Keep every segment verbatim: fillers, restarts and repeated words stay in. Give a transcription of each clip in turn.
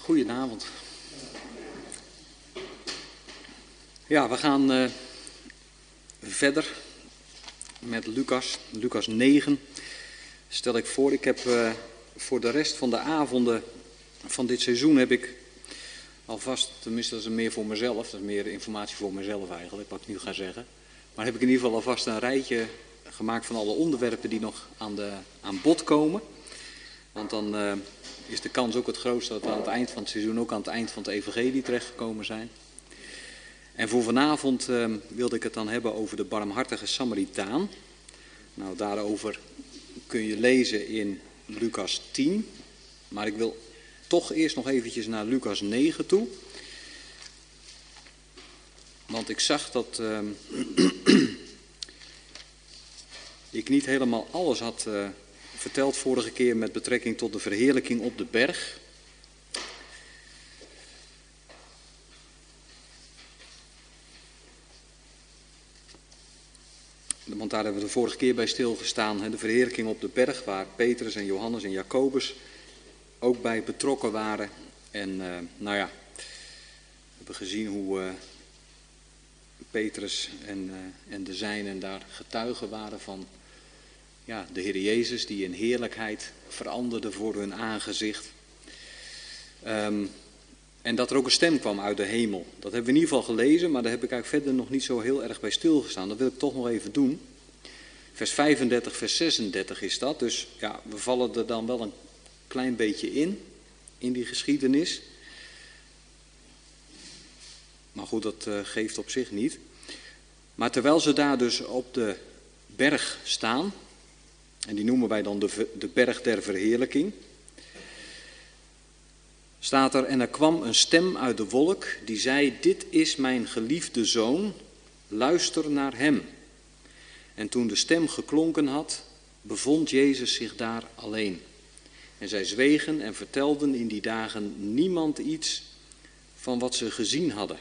Goedenavond. Ja, we gaan uh, verder met Lucas, Lucas negen. Stel ik voor, ik heb uh, voor de rest van de avonden van dit seizoen heb ik alvast, tenminste dat is meer voor mezelf, dat is meer informatie voor mezelf eigenlijk, wat ik nu ga zeggen. Maar heb ik in ieder geval alvast een rijtje gemaakt van alle onderwerpen die nog aan, de, aan bod komen. Want dan uh, is de kans ook het grootste dat we aan het eind van het seizoen ook aan het eind van het evangelie terechtgekomen zijn. En voor vanavond uh, wilde ik het dan hebben over de barmhartige Samaritaan. Nou, daarover kun je lezen in Lucas tien. Maar ik wil toch eerst nog eventjes naar Lucas negen toe. Want ik zag dat uh, ik niet helemaal alles had uh, verteld vorige keer met betrekking tot de verheerlijking op de berg. Want daar hebben we de vorige keer bij stilgestaan, hè, de verheerlijking op de berg, waar Petrus en Johannes en Jacobus ook bij betrokken waren. En uh, nou ja, we hebben gezien hoe uh, Petrus en, uh, en de zijnen daar getuigen waren van ja, de Heer Jezus, die in heerlijkheid veranderde voor hun aangezicht. Um, en dat er ook een stem kwam uit de hemel. Dat hebben we in ieder geval gelezen, maar daar heb ik eigenlijk verder nog niet zo heel erg bij stilgestaan. Dat wil ik toch nog even doen. Vers vijfendertig, vers zesendertig is dat. Dus ja, we vallen er dan wel een klein beetje in, in die geschiedenis. Maar goed, dat uh, geeft op zich niet. Maar terwijl ze daar dus op de berg staan, en die noemen wij dan de, de berg der verheerlijking, staat er, en er kwam een stem uit de wolk die zei, dit is mijn geliefde zoon, luister naar hem. En toen de stem geklonken had, bevond Jezus zich daar alleen. En zij zwegen en vertelden in die dagen niemand iets van wat ze gezien hadden.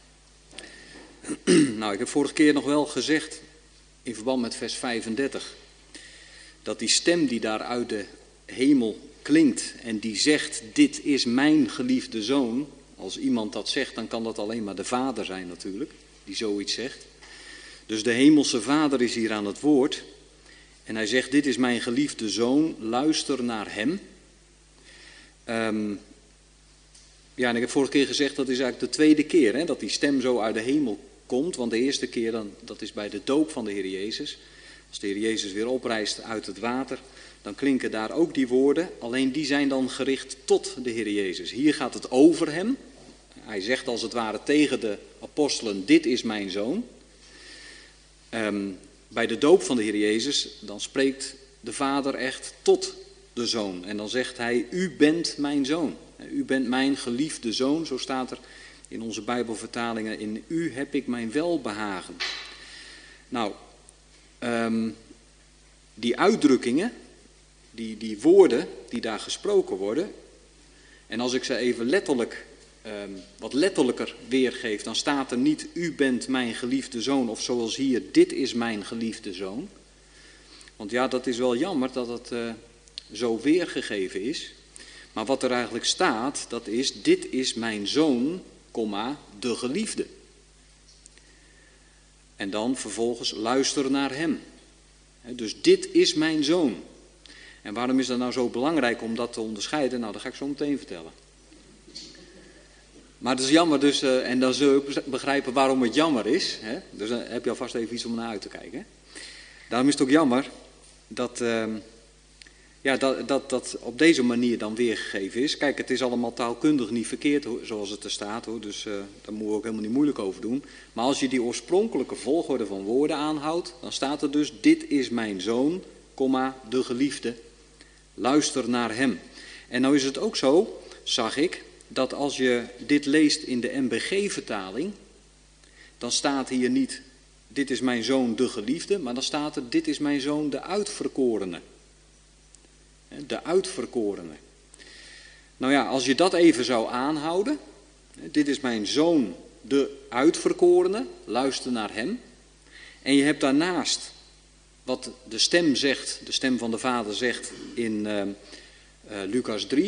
Nou, ik heb vorige keer nog wel gezegd, in verband met vers vijfendertig, dat die stem die daar uit de hemel klinkt en die zegt, dit is mijn geliefde zoon. Als iemand dat zegt, dan kan dat alleen maar de Vader zijn natuurlijk, die zoiets zegt. Dus de hemelse Vader is hier aan het woord. En hij zegt, dit is mijn geliefde zoon, luister naar hem. Um, ja, en ik heb vorige keer gezegd, dat is eigenlijk de tweede keer, hè, dat die stem zo uit de hemel komt. Want de eerste keer, dan, dat is bij de doop van de Heer Jezus. Als de Heer Jezus weer oprijst uit het water, dan klinken daar ook die woorden. Alleen die zijn dan gericht tot de Heer Jezus. Hier gaat het over hem. Hij zegt als het ware tegen de apostelen, dit is mijn zoon. Um, bij de doop van de Heer Jezus, dan spreekt de Vader echt tot de Zoon. En dan zegt hij, u bent mijn zoon. U bent mijn geliefde zoon, zo staat er in onze Bijbelvertalingen. In u heb ik mijn welbehagen. Nou, um, die uitdrukkingen, die, die woorden die daar gesproken worden. En als ik ze even letterlijk, um, wat letterlijker weergeef, dan staat er niet, u bent mijn geliefde zoon. Of zoals hier, dit is mijn geliefde zoon. Want ja, dat is wel jammer dat het uh, zo weergegeven is. Maar wat er eigenlijk staat, dat is, dit is mijn zoon, komma, de geliefde. En dan vervolgens, luister naar hem. He, dus dit is mijn zoon. En waarom is dat nou zo belangrijk om dat te onderscheiden? Nou, dat ga ik zo meteen vertellen. Maar het is jammer dus, uh, en dan zul je begrijpen waarom het jammer is. Hè? Dus dan heb je alvast even iets om naar uit te kijken. Hè? Daarom is het ook jammer dat, uh, ja, dat, dat dat op deze manier dan weergegeven is. Kijk, het is allemaal taalkundig niet verkeerd hoor, zoals het er staat, hoor, dus uh, daar moeten we ook helemaal niet moeilijk over doen. Maar als je die oorspronkelijke volgorde van woorden aanhoudt, dan staat er dus, dit is mijn zoon, komma, de geliefde, luister naar hem. En nou is het ook zo, zag ik, dat als je dit leest in de M B G-vertaling, dan staat hier niet, dit is mijn zoon de geliefde, maar dan staat er, dit is mijn zoon de uitverkorene. De uitverkorene. Nou ja, als je dat even zou aanhouden, dit is mijn zoon de uitverkorene, luister naar hem. En je hebt daarnaast wat de stem zegt, de stem van de Vader zegt in uh, uh, Lucas drie,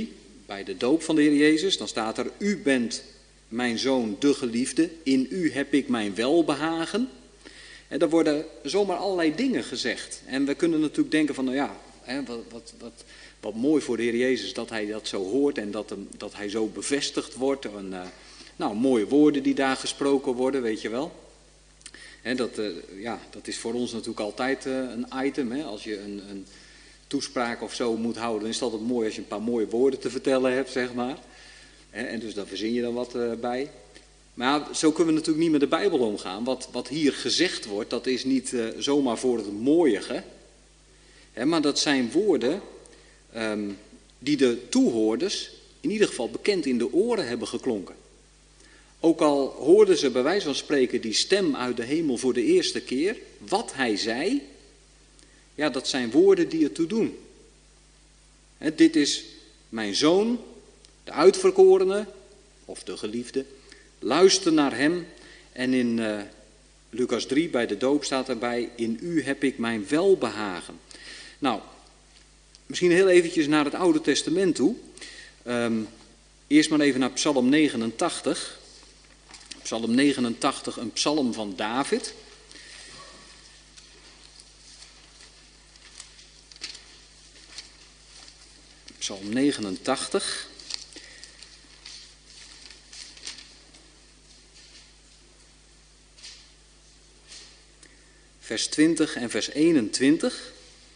bij de doop van de Heer Jezus, dan staat er: u bent mijn zoon, de geliefde, in u heb ik mijn welbehagen. En daar worden zomaar allerlei dingen gezegd. En we kunnen natuurlijk denken van, nou ja, hè, wat, wat, wat, wat mooi voor de Heer Jezus dat hij dat zo hoort en dat, hem, dat hij zo bevestigd wordt. En, uh, nou, mooie woorden die daar gesproken worden, weet je wel. Hè, dat, uh, ja, dat is voor ons natuurlijk altijd uh, een item. Hè. Als je een, een toespraak of zo moet houden, dan is het altijd mooi als je een paar mooie woorden te vertellen hebt, zeg maar. Hè, en dus daar verzin je dan wat uh, bij. Maar ja, zo kunnen we natuurlijk niet met de Bijbel omgaan. Wat, wat hier gezegd wordt, dat is niet uh, zomaar voor het mooie. Hè, maar dat zijn woorden um, die de toehoorders in ieder geval bekend in de oren hebben geklonken. Ook al hoorden ze bij wijze van spreken die stem uit de hemel voor de eerste keer, wat hij zei, ja, dat zijn woorden die ertoe doen. Hè, dit is mijn zoon, de uitverkorene, of de geliefde. Luister naar hem. En in uh, Lucas drie bij de doop staat erbij: in u heb ik mijn welbehagen. Nou, misschien heel eventjes naar het Oude Testament toe. Um, eerst maar even naar Psalm negenentachtig. Psalm negenentachtig, een psalm van David. Psalm negenentachtig. Vers twintig en vers eenentwintig.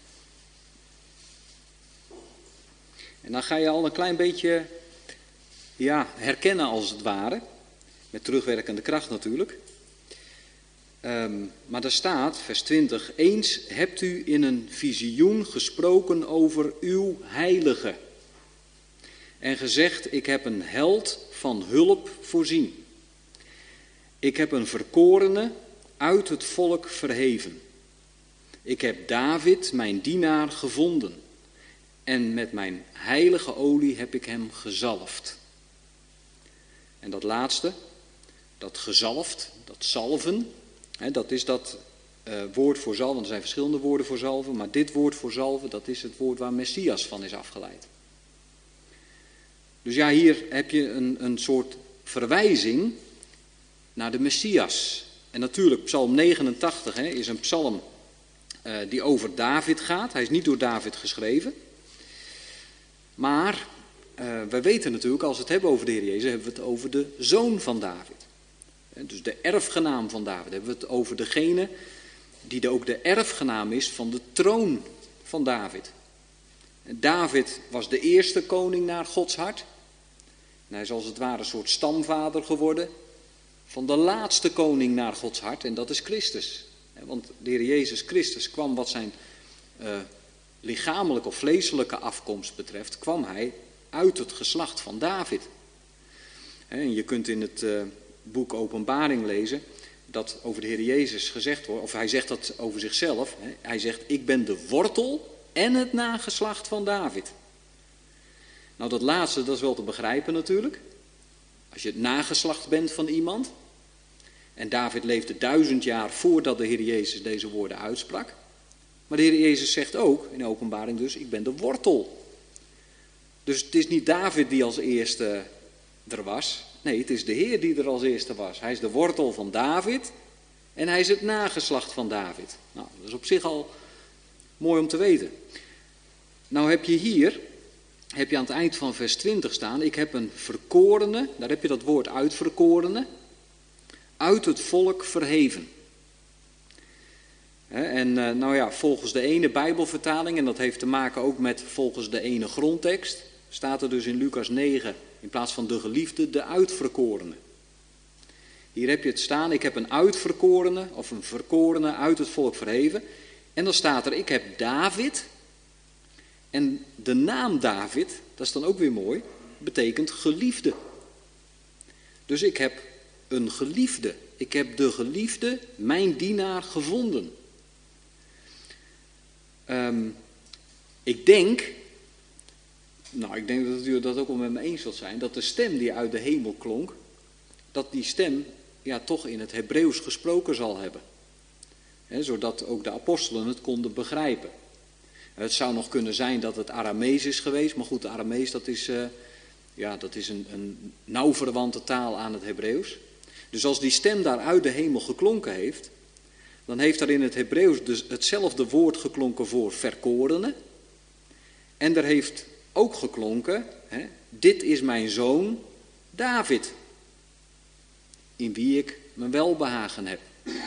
En dan ga je al een klein beetje ja, herkennen als het ware. Met terugwerkende kracht natuurlijk. Um, maar daar staat, vers twintig. Eens hebt u in een visioen gesproken over uw heilige. En gezegd, ik heb een held van hulp voorzien. Ik heb een verkorene uit het volk verheven. Ik heb David, mijn dienaar, gevonden. En met mijn heilige olie heb ik hem gezalfd. En dat laatste, dat gezalfd, dat zalven, hè, dat is dat uh, woord voor zalven. Er zijn verschillende woorden voor zalven, maar dit woord voor zalven, dat is het woord waar Messias van is afgeleid. Dus ja, hier heb je een, een soort verwijzing naar de Messias. En natuurlijk, Psalm negenentachtig hè, is een psalm uh, die over David gaat. Hij is niet door David geschreven. Maar uh, we weten natuurlijk, als we het hebben over de Heer Jezus, hebben we het over de zoon van David. Dus de erfgenaam van David. Hebben we het over degene die ook de erfgenaam is van de troon van David. David was de eerste koning naar Gods hart. En hij is als het ware een soort stamvader geworden van de laatste koning naar Gods hart, en dat is Christus. Want de Heer Jezus Christus kwam, wat zijn uh, lichamelijke of vleeselijke afkomst betreft, kwam hij uit het geslacht van David. En je kunt in het uh, boek Openbaring lezen dat over de Heer Jezus gezegd wordt, of hij zegt dat over zichzelf. Hè, hij zegt, ik ben de wortel en het nageslacht van David. Nou, dat laatste, dat is wel te begrijpen natuurlijk. Als je het nageslacht bent van iemand. En David leefde duizend jaar voordat de Heer Jezus deze woorden uitsprak. Maar de Heer Jezus zegt ook, in de Openbaring dus, ik ben de wortel. Dus het is niet David die als eerste er was. Nee, het is de Heer die er als eerste was. Hij is de wortel van David en hij is het nageslacht van David. Nou, dat is op zich al mooi om te weten. Nou heb je hier, heb je aan het eind van vers twintig staan, ik heb een verkorene, daar heb je dat woord uitverkorene, uit het volk verheven. En nou ja, volgens de ene Bijbelvertaling, en dat heeft te maken ook met volgens de ene grondtekst, staat er dus in Lucas negen, in plaats van de geliefde, de uitverkorene. Hier heb je het staan, ik heb een uitverkorene, of een verkorene uit het volk verheven. En dan staat er, ik heb David. En de naam David, dat is dan ook weer mooi, betekent geliefde. Dus ik heb een geliefde. Ik heb de geliefde, mijn dienaar, gevonden. Um, ik denk, nou ik denk dat u dat ook wel met me eens zult zijn, dat de stem die uit de hemel klonk, dat die stem ja toch in het Hebreeuws gesproken zal hebben. He, zodat ook de apostelen het konden begrijpen. Het zou nog kunnen zijn dat het Aramees is geweest, maar goed, de Aramees dat is uh, ja, dat is een, een nauw verwante taal aan het Hebreeuws. Dus als die stem daar uit de hemel geklonken heeft, dan heeft daar in het Hebreeuws dus hetzelfde woord geklonken voor verkorene. En er heeft ook geklonken, hè, dit is mijn zoon David, in wie ik mijn welbehagen heb.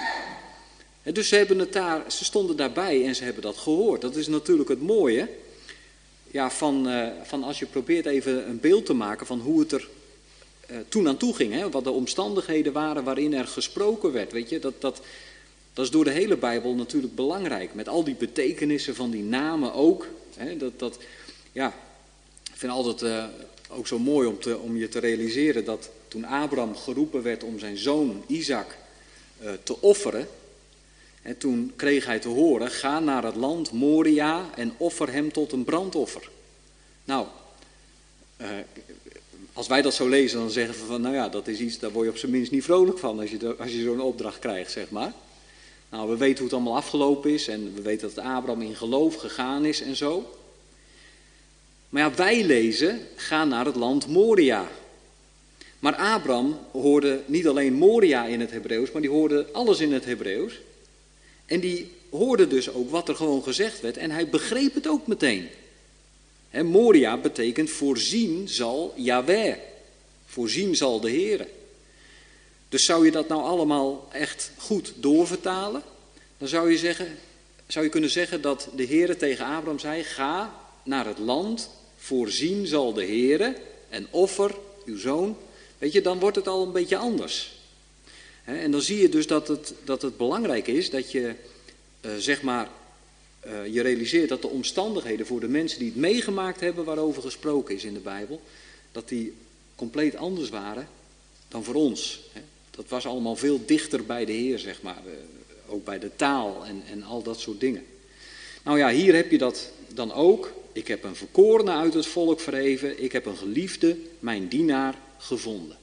En dus ze, hebben het daar, ze stonden daarbij en ze hebben dat gehoord. Dat is natuurlijk het mooie, ja, van, uh, van als je probeert even een beeld te maken van hoe het er uh, toen aan toe ging. Hè, wat de omstandigheden waren waarin er gesproken werd. Weet je, dat, dat, dat is door de hele Bijbel natuurlijk belangrijk. Met al die betekenissen van die namen ook. Hè, dat, dat, ja, ik vind het altijd uh, ook zo mooi om, te, om je te realiseren dat toen Abraham geroepen werd om zijn zoon Isaac uh, te offeren. En toen kreeg hij te horen, ga naar het land Moria en offer hem tot een brandoffer. Nou, uh, als wij dat zo lezen, dan zeggen we van, nou ja, dat is iets, daar word je op zijn minst niet vrolijk van als je, de, als je zo'n opdracht krijgt, zeg maar. Nou, we weten hoe het allemaal afgelopen is en we weten dat Abraham in geloof gegaan is en zo. Maar ja, wij lezen, ga naar het land Moria. Maar Abraham hoorde niet alleen Moria in het Hebreeuws, maar die hoorde alles in het Hebreeuws. En die hoorde dus ook wat er gewoon gezegd werd en hij begreep het ook meteen. He, Moria betekent voorzien zal Yahweh, voorzien zal de Heere. Dus zou je dat nou allemaal echt goed doorvertalen, dan zou je, zeggen, zou je kunnen zeggen dat de Heere tegen Abraham zei, ga naar het land, voorzien zal de Heere en offer uw zoon. Weet je, dan wordt het al een beetje anders. He, en dan zie je dus dat het, dat het belangrijk is dat je, uh, zeg maar, uh, je realiseert dat de omstandigheden voor de mensen die het meegemaakt hebben waarover gesproken is in de Bijbel, dat die compleet anders waren dan voor ons. He, dat was allemaal veel dichter bij de Heer, zeg maar, uh, ook bij de taal en, en al dat soort dingen. Nou ja, hier heb je dat dan ook. Ik heb een verkorene uit het volk verheven, ik heb een geliefde, mijn dienaar, gevonden.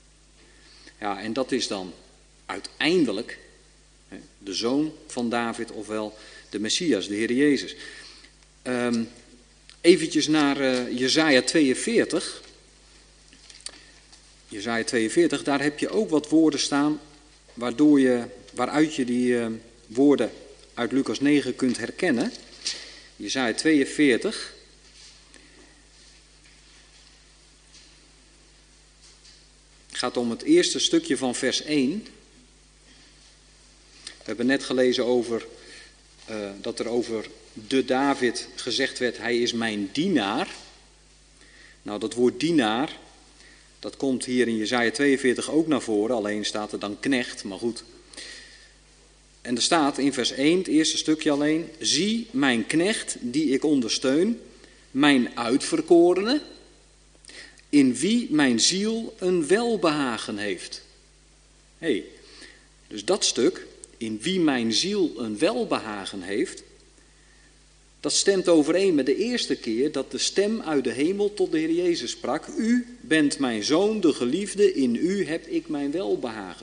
Ja, en dat is dan uiteindelijk de zoon van David, ofwel de Messias, de Heer Jezus. Um, eventjes naar uh, Jesaja tweeënveertig. Jesaja tweeënveertig, daar heb je ook wat woorden staan waardoor je, waaruit je die uh, woorden uit Lucas negen kunt herkennen. Jesaja tweeënveertig. Het gaat om het eerste stukje van vers één. We hebben net gelezen over uh, dat er over de David gezegd werd, hij is mijn dienaar. Nou, dat woord dienaar, dat komt hier in Jesaja tweeënveertig ook naar voren, alleen staat er dan knecht, maar goed. En er staat in vers één, het eerste stukje alleen, zie mijn knecht die ik ondersteun, mijn uitverkorene, in wie mijn ziel een welbehagen heeft. Hé, hey, dus dat stuk, in wie mijn ziel een welbehagen heeft, dat stemt overeen met de eerste keer dat de stem uit de hemel tot de Heer Jezus sprak. U bent mijn zoon, de geliefde, in u heb ik mijn welbehagen.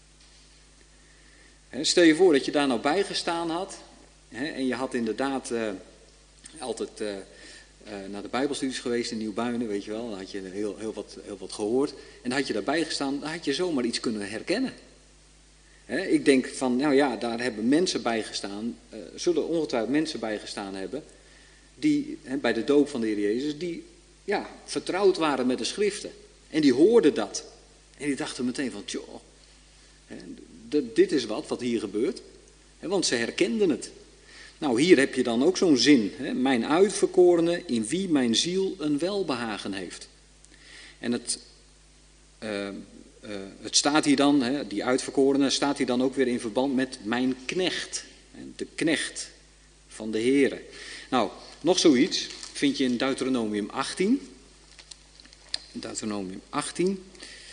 He, stel je voor dat je daar nou bij gestaan had, he, en je had inderdaad uh, altijd uh, uh, naar de Bijbelstudies geweest in Nieuwbuinen, weet je wel, dan had je heel, heel, wat, heel wat gehoord. En dan had je daarbij gestaan, dan had je zomaar iets kunnen herkennen. He, ik denk van, nou ja, daar hebben mensen bij gestaan, uh, zullen ongetwijfeld mensen bij gestaan hebben, die he, bij de doop van de Heer Jezus, die ja, vertrouwd waren met de schriften. En die hoorden dat. En die dachten meteen van, tjoh, he, de, dit is wat, wat hier gebeurt. He, want ze herkenden het. Nou, hier heb je dan ook zo'n zin. He, mijn uitverkorene, in wie mijn ziel een welbehagen heeft. En het... Uh, Uh, het staat hier dan, hè, die uitverkorene, staat hier dan ook weer in verband met mijn knecht. De knecht van de Heere. Nou, nog zoiets vind je in Deuteronomium achttien. Deuteronomium achttien.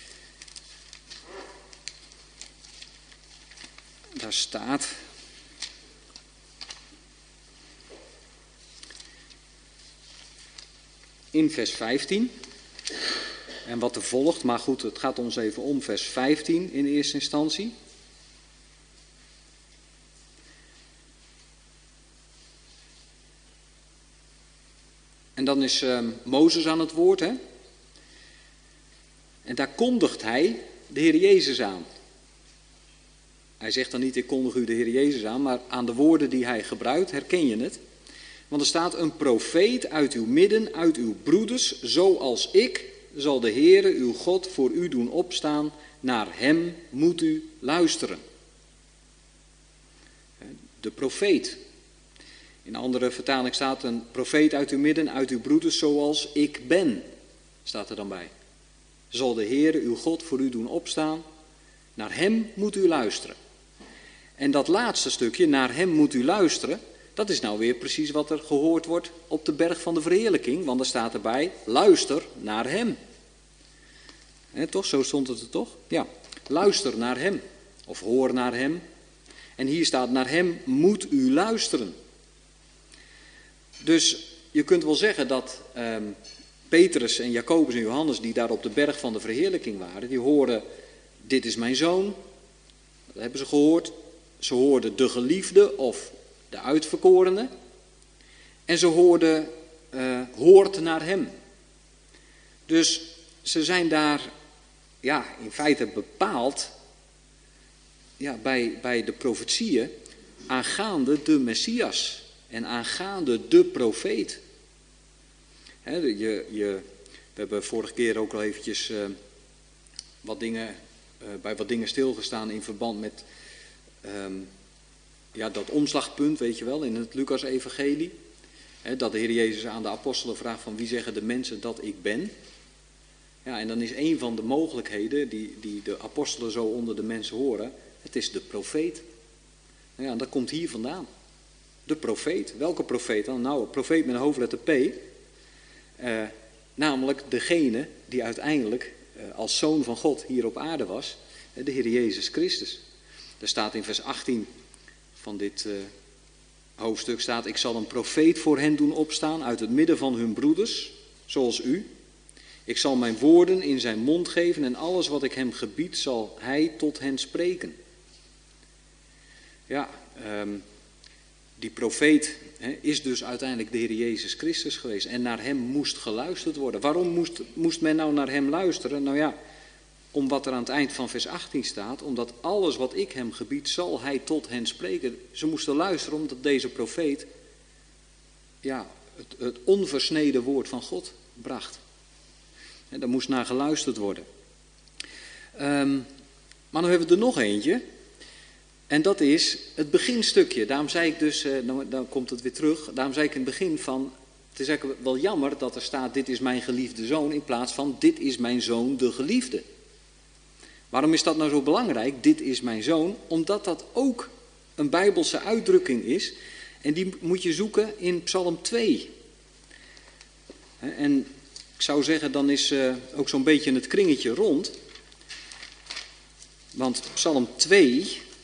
Daar staat... in vers vijftien... En wat er volgt, maar goed, het gaat ons even om vers vijftien in eerste instantie. En dan is uh, Mozes aan het woord, hè. En daar kondigt hij de Heer Jezus aan. Hij zegt dan niet, ik kondig u de Heer Jezus aan, maar aan de woorden die hij gebruikt herken je het. Want er staat, een profeet uit uw midden, uit uw broeders, zoals ik, zal de Heere uw God voor u doen opstaan. Naar hem moet u luisteren. De profeet. In een andere vertaling staat, een profeet uit uw midden, uit uw broeders, zoals ik ben. Staat er dan bij. Zal de Heere uw God voor u doen opstaan. Naar hem moet u luisteren. En dat laatste stukje, naar hem moet u luisteren, dat is nou weer precies wat er gehoord wordt op de berg van de verheerlijking. Want er staat erbij, luister naar hem. He, toch, zo stond het er toch? Ja, luister naar hem. Of hoor naar hem. En hier staat, naar hem moet u luisteren. Dus je kunt wel zeggen dat eh, Petrus en Jacobus en Johannes, die daar op de berg van de verheerlijking waren, die hoorden, dit is mijn zoon. Dat hebben ze gehoord. Ze hoorden de geliefde of de uitverkorene. En ze hoorden, uh, hoort naar hem. Dus ze zijn daar, ja, in feite bepaald, ja, bij, bij de profetieën aangaande de Messias. En aangaande de profeet. He, je, je, we hebben vorige keer ook al eventjes uh, wat dingen, uh, bij wat dingen stilgestaan in verband met um, ja, dat omslagpunt, weet je wel, in het Lucas-evangelie. He, dat de Heer Jezus aan de apostelen vraagt van wie zeggen de mensen dat ik ben. Ja, en dan is een van de mogelijkheden die, die de apostelen zo onder de mensen horen, het is de profeet. Nou ja, dat komt hier vandaan. De profeet. Welke profeet dan? Nou, een profeet met een hoofdletter P. Uh, namelijk degene die uiteindelijk uh, als zoon van God hier op aarde was. Uh, de Heer Jezus Christus. Er staat in vers achttien van dit uh, hoofdstuk staat, ik zal een profeet voor hen doen opstaan uit het midden van hun broeders, zoals u. Ik zal mijn woorden in zijn mond geven en alles wat ik hem gebied zal hij tot hen spreken. Ja, um, die profeet he, is dus uiteindelijk de Heer Jezus Christus geweest. En naar hem moest geluisterd worden. Waarom moest, moest men nou naar hem luisteren? Nou ja, om wat er aan het eind van vers achttien staat. Omdat alles wat ik hem gebied zal hij tot hen spreken. Ze moesten luisteren omdat deze profeet ja, het, het onversneden woord van God bracht. En daar moest naar geluisterd worden. Um, maar nu hebben we er nog eentje. En dat is het beginstukje. Daarom zei ik dus, nou, dan komt het weer terug. Daarom zei ik in het begin van, het is eigenlijk wel jammer dat er staat, dit is mijn geliefde zoon, in plaats van, dit is mijn zoon de geliefde. Waarom is dat nou zo belangrijk, dit is mijn zoon? Omdat dat ook een Bijbelse uitdrukking is. En die moet je zoeken in Psalm twee. En ik zou zeggen, dan is uh, ook zo'n beetje het kringetje rond. Want Psalm twee...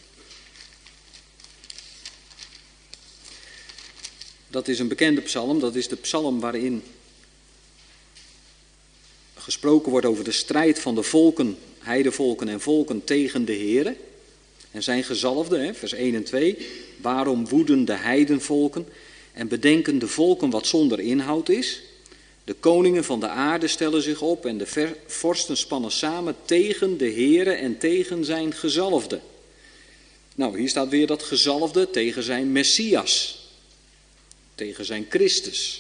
dat is een bekende psalm, dat is de psalm waarin gesproken wordt over de strijd van de volken, heidevolken en volken tegen de Heere. En zijn gezalfde, hè, vers één en twee, waarom woeden de heidenvolken en bedenken de volken wat zonder inhoud is? De koningen van de aarde stellen zich op en de vorsten spannen samen tegen de Heere en tegen zijn gezalfde. Nou, hier staat weer dat gezalfde tegen zijn Messias. Tegen zijn Christus.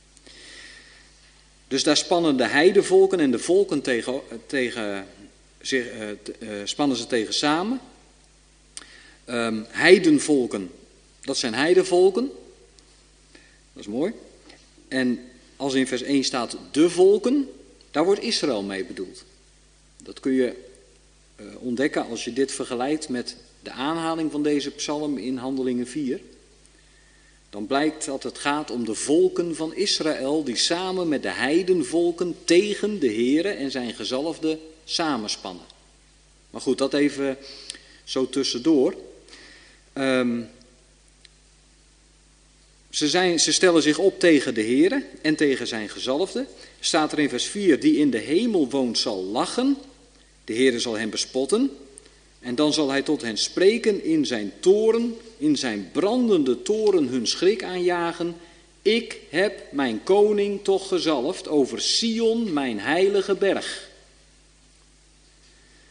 Dus daar spannen de heidevolken en de volken tegen, tegen, zich, uh, uh, spannen ze tegen samen. Um, heidenvolken, dat zijn heidevolken. Dat is mooi. En als in vers één staat de volken, daar wordt Israël mee bedoeld. Dat kun je uh, ontdekken als je dit vergelijkt met de aanhaling van deze psalm in Handelingen vier. Dan blijkt dat het gaat om de volken van Israël die samen met de heidenvolken tegen de Heere en zijn gezalfde samenspannen. Maar goed, dat even zo tussendoor. Um, ze, zijn, ze stellen zich op tegen de Heere en tegen zijn gezalfde. Staat er in vers vier, die in de hemel woont zal lachen. De Heere zal hen bespotten. En dan zal hij tot hen spreken in zijn toren, in zijn brandende toren hun schrik aanjagen. Ik heb mijn koning toch gezalfd over Sion, mijn heilige berg.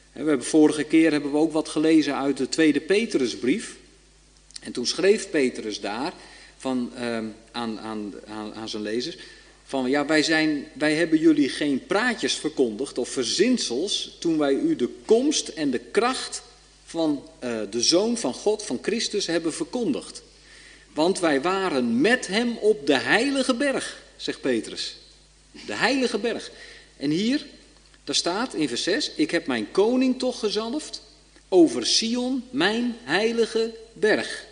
We hebben vorige keer hebben we ook wat gelezen uit de tweede Petrusbrief. En toen schreef Petrus daar van, uh, aan, aan, aan, aan zijn lezers, van ja, wij, zijn, wij hebben jullie geen praatjes verkondigd of verzinsels toen wij u de komst en de kracht van uh, de Zoon van God, van Christus, hebben verkondigd. Want wij waren met hem op de heilige berg, zegt Petrus. De heilige berg. En hier, daar staat in vers zes, ik heb mijn koning toch gezalfd over Sion, mijn heilige berg.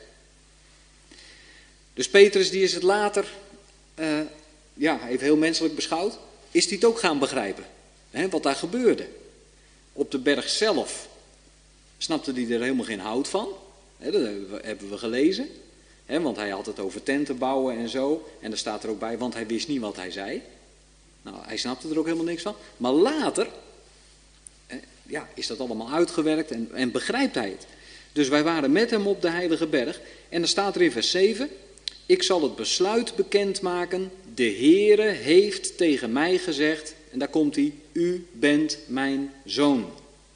Dus Petrus die is het later, uh, ja, even heel menselijk beschouwd, is hij het ook gaan begrijpen. Hè, wat daar gebeurde. Op de berg zelf snapte hij er helemaal geen hout van. Hè, dat hebben we gelezen. Hè, want hij had het over tenten bouwen en zo. En er staat er ook bij, want hij wist niet wat hij zei. Nou, hij snapte er ook helemaal niks van. Maar later eh, ja, is dat allemaal uitgewerkt en, en begrijpt hij het. Dus wij waren met hem op de heilige berg. En dan staat er in vers zeven... Ik zal het besluit bekendmaken. De Heere heeft tegen mij gezegd, en daar komt hij, u bent mijn zoon.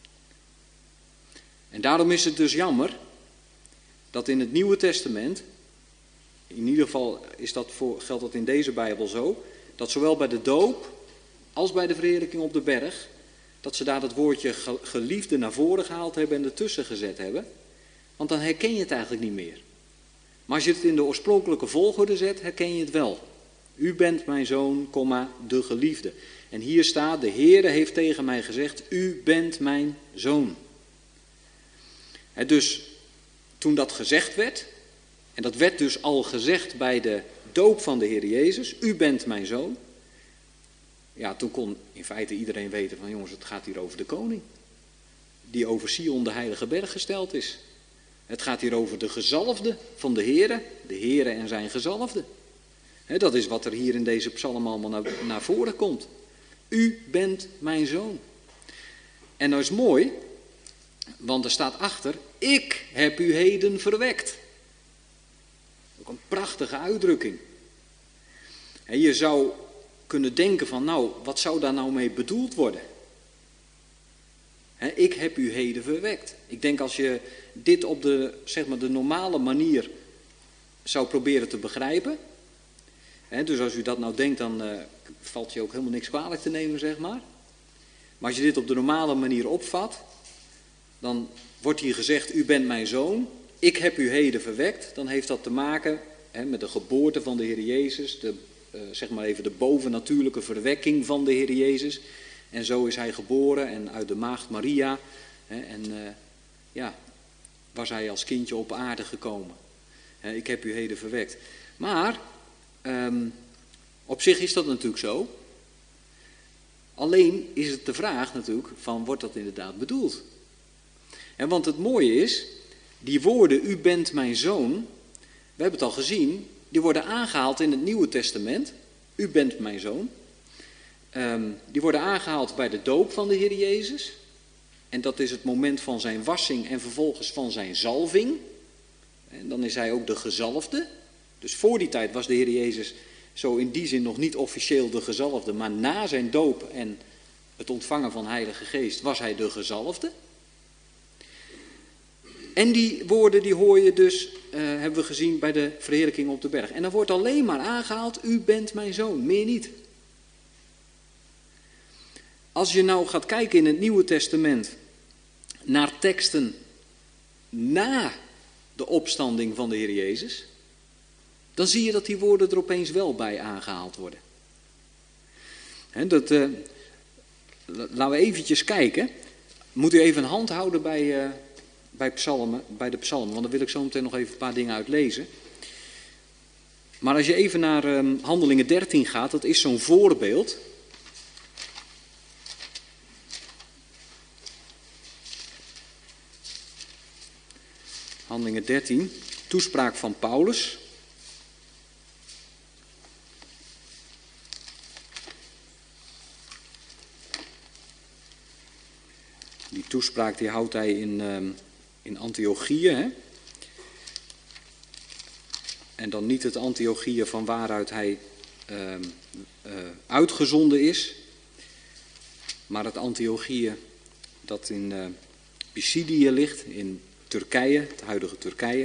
En daarom is het dus jammer dat in het Nieuwe Testament, in ieder geval is dat voor, geldt dat in deze Bijbel zo, dat zowel bij de doop als bij de verheerlijking op de berg, dat ze daar dat woordje geliefde naar voren gehaald hebben en ertussen gezet hebben. Want dan herken je het eigenlijk niet meer. Maar als je het in de oorspronkelijke volgorde zet, herken je het wel. U bent mijn zoon, de geliefde. En hier staat, de Heere heeft tegen mij gezegd, u bent mijn zoon. He, dus toen dat gezegd werd, en dat werd dus al gezegd bij de doop van de Heer Jezus, u bent mijn zoon. Ja, toen kon in feite iedereen weten van jongens, het gaat hier over de koning. Die over Sion de heilige berg gesteld is. Het gaat hier over de gezalfde van de Heere, de Heere en zijn gezalfde. He, dat is wat er hier in deze psalm allemaal naar, naar voren komt. U bent mijn zoon. En dat is mooi, want er staat achter, ik heb u heden verwekt. Ook een prachtige uitdrukking. En je zou kunnen denken van, nou, wat zou daar nou mee bedoeld worden? He, ik heb u heden verwekt. Ik denk als je dit op de, zeg maar, de normale manier zou proberen te begrijpen. He, dus als u dat nou denkt, dan uh, valt je ook helemaal niks kwalijk te nemen, zeg maar. Maar als je dit op de normale manier opvat, dan wordt hier gezegd, u bent mijn zoon, ik heb u heden verwekt. Dan heeft dat te maken he, met de geboorte van de Heer Jezus, de, uh, zeg maar even de bovennatuurlijke verwekking van de Heer Jezus. En zo is hij geboren en uit de maagd Maria. Hè, en uh, ja, was hij als kindje op aarde gekomen. Hè, ik heb u heden verwekt. Maar um, op zich is dat natuurlijk zo. Alleen is het de vraag natuurlijk van, wordt dat inderdaad bedoeld? En want het mooie is, die woorden, u bent mijn zoon, we hebben het al gezien, die worden aangehaald in het Nieuwe Testament. U bent mijn zoon. Um, die worden aangehaald bij de doop van de Heer Jezus. En dat is het moment van zijn wassing en vervolgens van zijn zalving. En dan is hij ook de gezalfde. Dus voor die tijd was de Heer Jezus zo in die zin nog niet officieel de gezalfde. Maar na zijn doop en het ontvangen van Heilige Geest was hij de gezalfde. En die woorden die hoor je dus, uh, hebben we gezien bij de verheerlijking op de berg. En dan wordt alleen maar aangehaald, u bent mijn zoon, meer niet. Als je nou gaat kijken in het Nieuwe Testament naar teksten na de opstanding van de Heer Jezus, dan zie je dat die woorden er opeens wel bij aangehaald worden. He, dat, uh, laten we eventjes kijken. Moet u even een hand houden bij, uh, bij, psalmen, bij de psalmen, want dan wil ik zo meteen nog even een paar dingen uitlezen. Maar als je even naar um, Handelingen dertien gaat, dat is zo'n voorbeeld. Handelingen dertien, toespraak van Paulus. Die toespraak die houdt hij in, uh, in Antiochië. Hè? En dan niet het Antiochië van waaruit hij uh, uh, uitgezonden is. Maar het Antiochië dat in uh, Pisidië ligt, in Turkije, het huidige Turkije.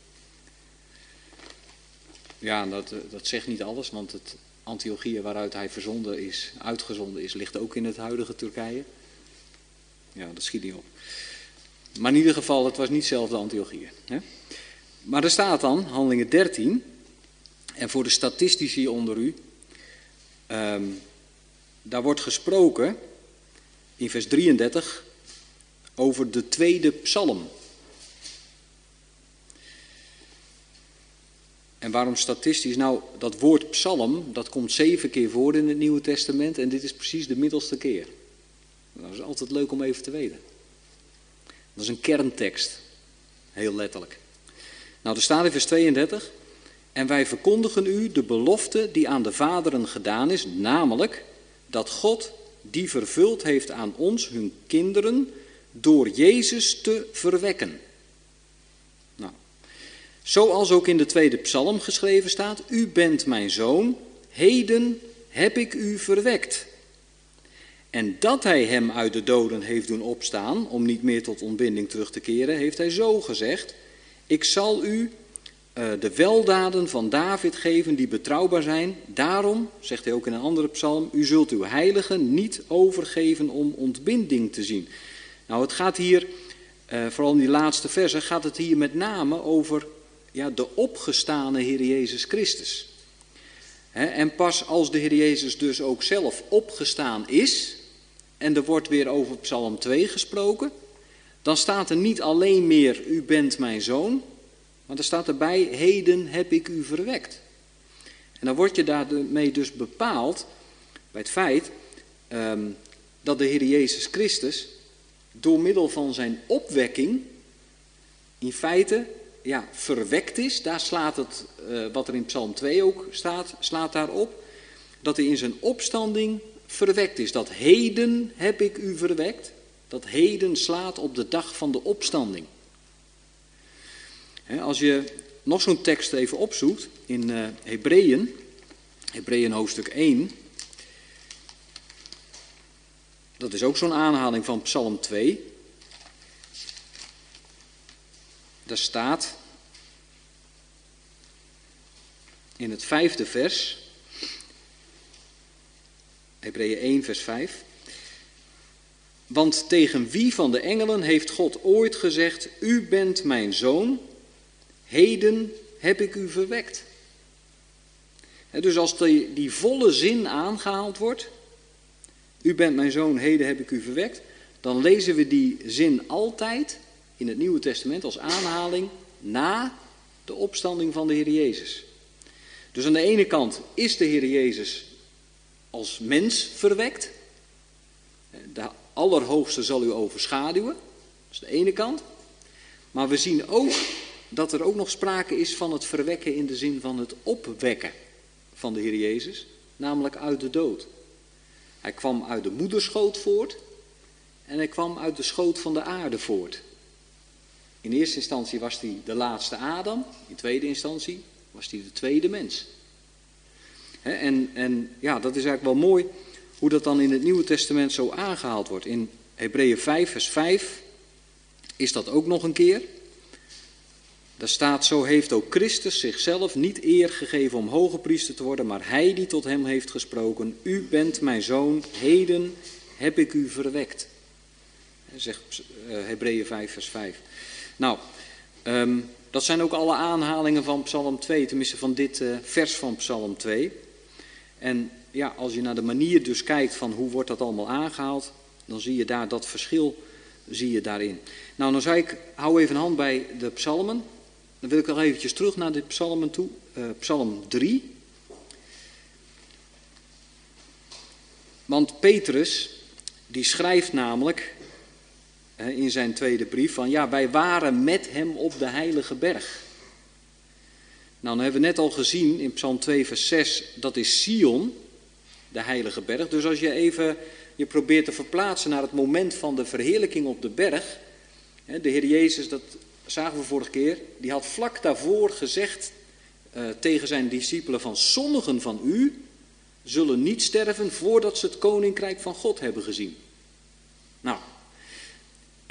Ja, dat, dat zegt niet alles, want het Antiochië waaruit hij verzonden is, uitgezonden is, ligt ook in het huidige Turkije. Ja, dat schiet niet op. Maar in ieder geval, het was niet zelf de Antiochië. Hè? Maar er staat dan, Handelingen dertien, en voor de statistici onder u, um, daar wordt gesproken in vers drieëndertig over de tweede psalm. En waarom statistisch? Nou, dat woord psalm, dat komt zeven keer voor in het Nieuwe Testament en dit is precies de middelste keer. Dat is altijd leuk om even te weten. Dat is een kerntekst, heel letterlijk. Nou, er staat in vers tweeëndertig, en wij verkondigen u de belofte die aan de vaderen gedaan is, namelijk dat God die vervuld heeft aan ons, hun kinderen, door Jezus te verwekken. Nou, zoals ook in de tweede psalm geschreven staat, u bent mijn zoon, heden heb ik u verwekt. En dat hij hem uit de doden heeft doen opstaan, om niet meer tot ontbinding terug te keren, heeft hij zo gezegd, ik zal u uh, de weldaden van David geven die betrouwbaar zijn. Daarom, zegt hij ook in een andere psalm, u zult uw heiligen niet overgeven om ontbinding te zien. Nou, het gaat hier, uh, vooral in die laatste versen, gaat het hier met name over ja, de opgestane Heer Jezus Christus. He, en pas als de Heer Jezus dus ook zelf opgestaan is, en er wordt weer over psalm twee gesproken, dan staat er niet alleen meer, u bent mijn zoon, maar er staat erbij, heden heb ik u verwekt. En dan word je daarmee dus bepaald bij het feit um, dat de Heer Jezus Christus door middel van zijn opwekking in feite ja, verwekt is. Daar slaat het, uh, wat er in psalm twee ook staat, slaat daarop, dat hij in zijn opstanding verwekt is. Dat heden heb ik u verwekt. Dat heden slaat op de dag van de opstanding. He, als je nog zo'n tekst even opzoekt in uh, Hebreeën, Hebreeën hoofdstuk één. Dat is ook zo'n aanhaling van psalm twee. Daar staat in het vijfde vers, Hebreeën één vers vijf. Want tegen wie van de engelen heeft God ooit gezegd, u bent mijn zoon, heden heb ik u verwekt. He, dus als die, die volle zin aangehaald wordt, u bent mijn zoon, heden heb ik u verwekt, dan lezen we die zin altijd in het Nieuwe Testament als aanhaling na de opstanding van de Heer Jezus. Dus aan de ene kant is de Heer Jezus als mens verwekt. De Allerhoogste zal u overschaduwen. Dat is de ene kant. Maar we zien ook dat er ook nog sprake is van het verwekken in de zin van het opwekken van de Heer Jezus. Namelijk uit de dood. Hij kwam uit de moederschoot voort en hij kwam uit de schoot van de aarde voort. In eerste instantie was hij de laatste Adam. In tweede instantie was hij de tweede mens. He, en, en ja, dat is eigenlijk wel mooi hoe dat dan in het Nieuwe Testament zo aangehaald wordt. In Hebreeën vijf vers vijf is dat ook nog een keer. Daar staat, zo heeft ook Christus zichzelf niet eer gegeven om hoge priester te worden, maar hij die tot hem heeft gesproken, u bent mijn zoon, heden heb ik u verwekt. Zegt uh, Hebreeën vijf vers vijf. Nou, um, dat zijn ook alle aanhalingen van psalm twee, tenminste van dit uh, vers van psalm twee. En ja, als je naar de manier dus kijkt van hoe wordt dat allemaal aangehaald, dan zie je daar dat verschil, zie je daarin. Nou, dan zei ik, hou even een hand bij de psalmen. Dan wil ik nog eventjes terug naar de psalmen toe. Uh, psalm drie. Want Petrus, die schrijft namelijk uh, in zijn tweede brief van, ja, wij waren met hem op de heilige berg. Nou, dan hebben we net al gezien in psalm twee vers zes, dat is Sion, de heilige berg. Dus als je even je probeert te verplaatsen naar het moment van de verheerlijking op de berg. Hè, de Heer Jezus, dat zagen we vorige keer, die had vlak daarvoor gezegd uh, tegen zijn discipelen van, sommigen van u zullen niet sterven voordat ze het koninkrijk van God hebben gezien. Nou,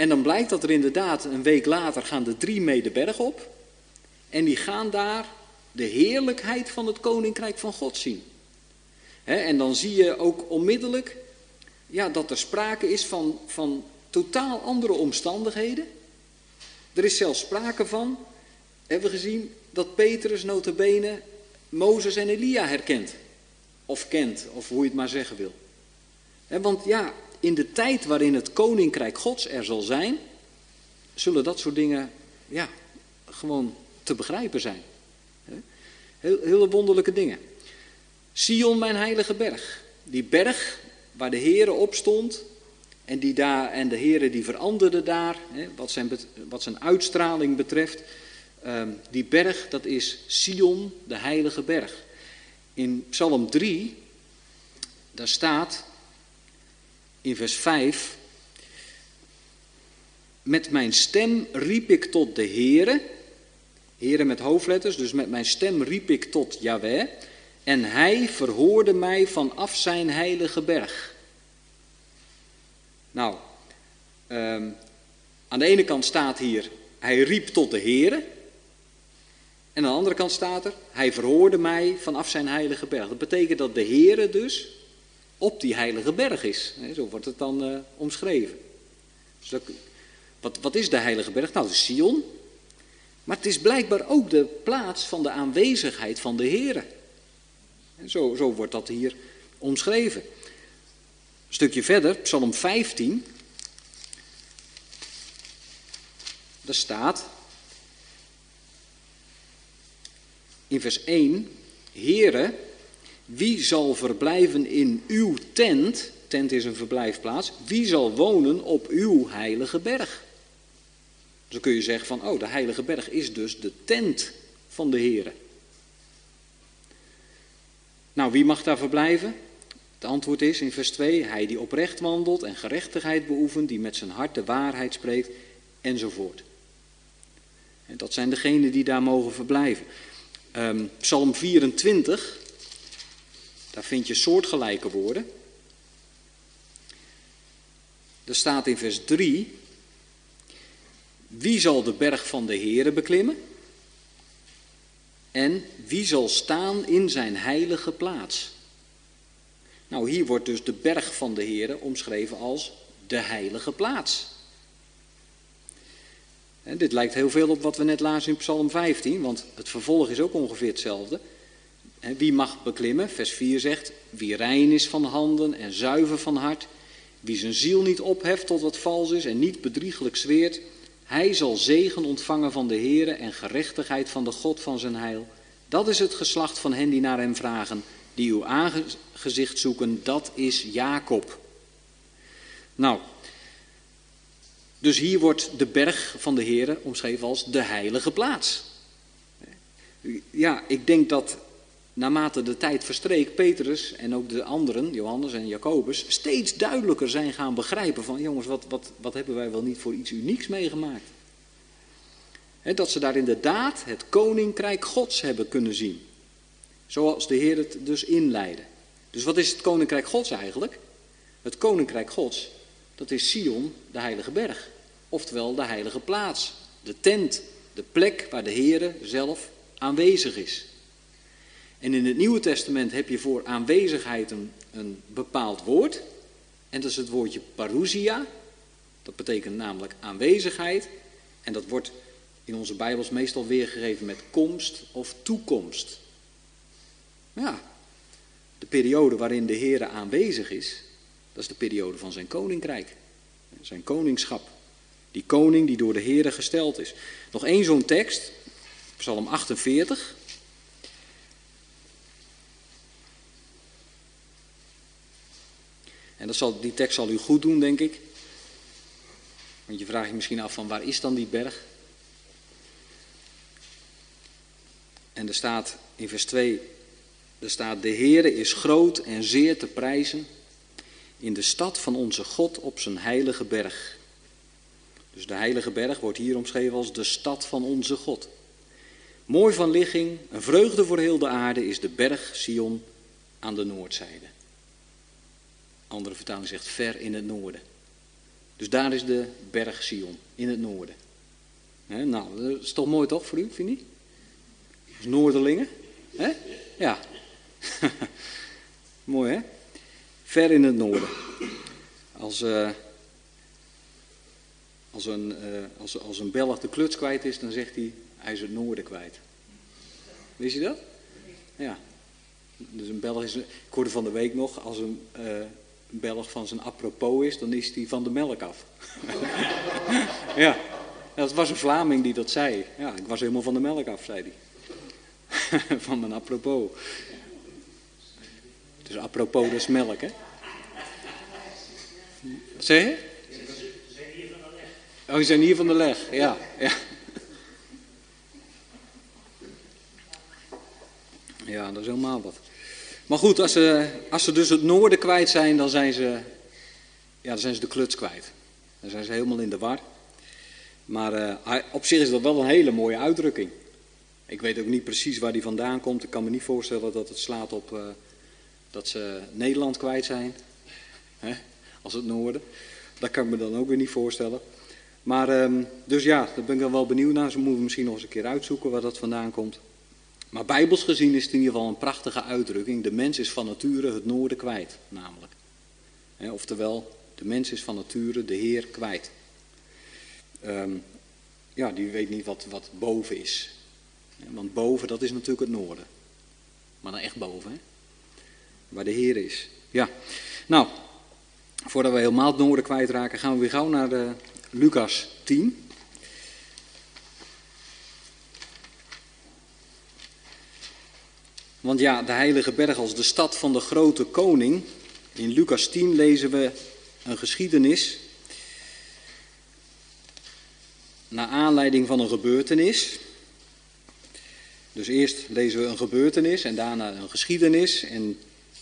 En dan blijkt dat er inderdaad een week later gaan de drie mee de berg op. En die gaan daar de heerlijkheid van het koninkrijk van God zien. He, en dan zie je ook onmiddellijk ja, dat er sprake is van, van totaal andere omstandigheden. Er is zelfs sprake van, hebben we gezien, dat Petrus nota bene Mozes en Elia herkent. Of kent, of hoe je het maar zeggen wil. He, want ja, in de tijd waarin het koninkrijk Gods er zal zijn, zullen dat soort dingen ja, gewoon te begrijpen zijn. Heel, hele wonderlijke dingen. Sion, mijn heilige berg. Die berg waar de Heere op stond en, die daar, en de Heere die veranderde daar, hè, wat, zijn, wat zijn uitstraling betreft. Um, die berg, dat is Sion, de heilige berg. In Psalm drie, daar staat in vers vijf: met mijn stem riep ik tot de Heere, Heere met hoofdletters, dus met mijn stem riep ik tot Jahweh, en hij verhoorde mij vanaf zijn heilige berg. Nou, um, aan de ene kant staat hier, hij riep tot de Heere. En aan de andere kant staat er, hij verhoorde mij vanaf zijn heilige berg. Dat betekent dat de Heere dus op die heilige berg is. Zo wordt het dan uh, omschreven. Dus dat, wat, wat is de heilige berg? Nou, dat is Sion. Maar het is blijkbaar ook de plaats van de aanwezigheid van de Heere. Zo, zo wordt dat hier omschreven. Een stukje verder, Psalm vijftien. Daar staat in vers één: Heere, wie zal verblijven in uw tent? Tent is een verblijfplaats. Wie zal wonen op uw heilige berg? Dus dan kun je zeggen van, oh, de heilige berg is dus de tent van de Heere. Nou, wie mag daar verblijven? Het antwoord is in vers twee, hij die oprecht wandelt en gerechtigheid beoefent, die met zijn hart de waarheid spreekt, enzovoort. En dat zijn degenen die daar mogen verblijven. Um, Psalm vierentwintig, daar vind je soortgelijke woorden. Er staat in vers drie, wie zal de berg van de Heere beklimmen? En wie zal staan in zijn heilige plaats? Nou, hier wordt dus de berg van de Heere omschreven als de heilige plaats. En dit lijkt heel veel op wat we net lazen in Psalm vijftien, want het vervolg is ook ongeveer hetzelfde. En wie mag beklimmen? Vers vier zegt, wie rein is van handen en zuiver van hart, wie zijn ziel niet opheft tot wat vals is en niet bedrieglijk zweert, hij zal zegen ontvangen van de Heere en gerechtigheid van de God van zijn heil. Dat is het geslacht van hen die naar hem vragen, die uw aangezicht zoeken, dat is Jacob. Nou, dus hier wordt de berg van de Heere omschreven als de heilige plaats. Ja, ik denk dat naarmate de tijd verstreek, Petrus en ook de anderen, Johannes en Jacobus, steeds duidelijker zijn gaan begrijpen van, jongens, wat, wat, wat hebben wij wel niet voor iets unieks meegemaakt. He, dat ze daar inderdaad het koninkrijk Gods hebben kunnen zien. Zoals de Heer het dus inleidde. Dus wat is het koninkrijk Gods eigenlijk? Het koninkrijk Gods, dat is Sion, de heilige berg. Oftewel de heilige plaats, de tent, de plek waar de Heer zelf aanwezig is. En in het Nieuwe Testament heb je voor aanwezigheid een, een bepaald woord. En dat is het woordje parousia. Dat betekent namelijk aanwezigheid. En dat wordt in onze Bijbels meestal weergegeven met komst of toekomst. Ja, de periode waarin de Heer aanwezig is, dat is de periode van zijn koninkrijk. Zijn koningschap. Die koning die door de Heer gesteld is. Nog één zo'n tekst, Psalm achtenveertig. En dat zal, die tekst zal u goed doen, denk ik. Want je vraagt je misschien af van waar is dan die berg? En er staat in vers twee, er staat, de Heere is groot en zeer te prijzen in de stad van onze God op zijn heilige berg. Dus de heilige berg wordt hier omschreven als de stad van onze God. Mooi van ligging, een vreugde voor heel de aarde is de berg Sion aan de noordzijde. Andere vertaling zegt ver in het noorden. Dus daar is de berg Sion, in het noorden. He, nou, dat is toch mooi toch voor u, vind je niet? Als Noorderlingen. He? Ja. Mooi hè? Ver in het noorden. Als, uh, als, een, uh, als, als een Belg de kluts kwijt is, dan zegt hij, hij is het noorden kwijt. Wist je dat? Ja. Dus een Belg is, ik hoorde van de week nog, als een uh, Belg van zijn apropos is, dan is hij van de melk af. Ja, dat was een Vlaming die dat zei. Ja, ik was helemaal van de melk af, zei hij. Van mijn apropos. Dus apropos, dat is melk, hè? Wat zeg je? Oh, ze zijn hier van de leg, ja. Ja, ja dat is helemaal wat. Maar goed, als ze, als ze dus het noorden kwijt zijn, dan zijn ze, ja, dan zijn ze de kluts kwijt. Dan zijn ze helemaal in de war. Maar uh, op zich is dat wel een hele mooie uitdrukking. Ik weet ook niet precies waar die vandaan komt. Ik kan me niet voorstellen dat het slaat op uh, dat ze Nederland kwijt zijn. Hè? Als het noorden. Dat kan ik me dan ook weer niet voorstellen. Maar um, dus ja, daar ben ik dan wel benieuwd naar. Ze moeten misschien nog eens een keer uitzoeken waar dat vandaan komt. Maar bijbels gezien is het in ieder geval een prachtige uitdrukking. De mens is van nature het noorden kwijt, namelijk. He, oftewel, de mens is van nature de Heer kwijt. Um, ja, die weet niet wat, wat boven is. He, want boven, dat is natuurlijk het noorden. Maar dan echt boven, hè? Waar de Heer is. Ja, nou, voordat we helemaal het noorden kwijtraken, gaan we weer gauw naar de Lucas tien. Want ja, de heilige berg als de stad van de grote koning. In Lucas tien lezen we een geschiedenis. Naar aanleiding van een gebeurtenis. Dus eerst lezen we een gebeurtenis en daarna een geschiedenis. En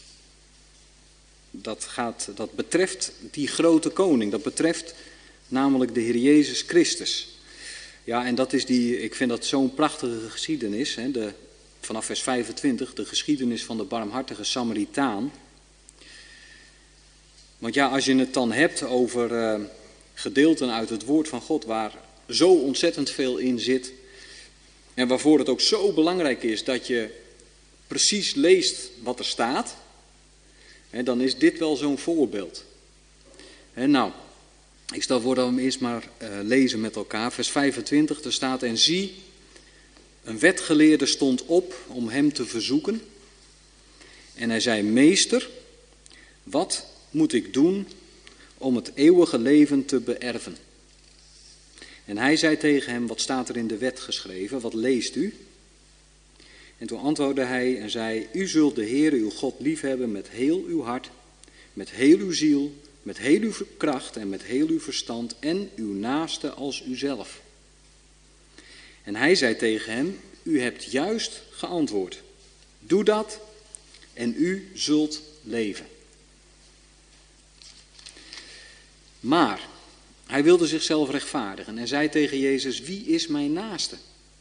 dat, gaat, dat betreft die grote koning. Dat betreft namelijk de Heer Jezus Christus. Ja, en dat is die, ik vind dat zo'n prachtige geschiedenis. Hè, de, vanaf vers vijfentwintig, de geschiedenis van de barmhartige Samaritaan. Want ja, als je het dan hebt over uh, gedeelten uit het woord van God waar zo ontzettend veel in zit. En waarvoor het ook zo belangrijk is dat je precies leest wat er staat. Hè, dan is dit wel zo'n voorbeeld. Hè, nou, ik stel voor dat we hem eerst maar uh, lezen met elkaar. Vers vijfentwintig, er staat: en zie, een wetgeleerde stond op om hem te verzoeken. En hij zei: meester, wat moet ik doen om het eeuwige leven te beërven? En hij zei tegen hem: wat staat er in de wet geschreven? Wat leest u? En toen antwoordde hij en zei: u zult de Heere uw God liefhebben met heel uw hart, met heel uw ziel, met heel uw kracht en met heel uw verstand en uw naaste als uzelf. En hij zei tegen hem: u hebt juist geantwoord. Doe dat en u zult leven. Maar hij wilde zichzelf rechtvaardigen en zei tegen Jezus: wie is mijn naaste?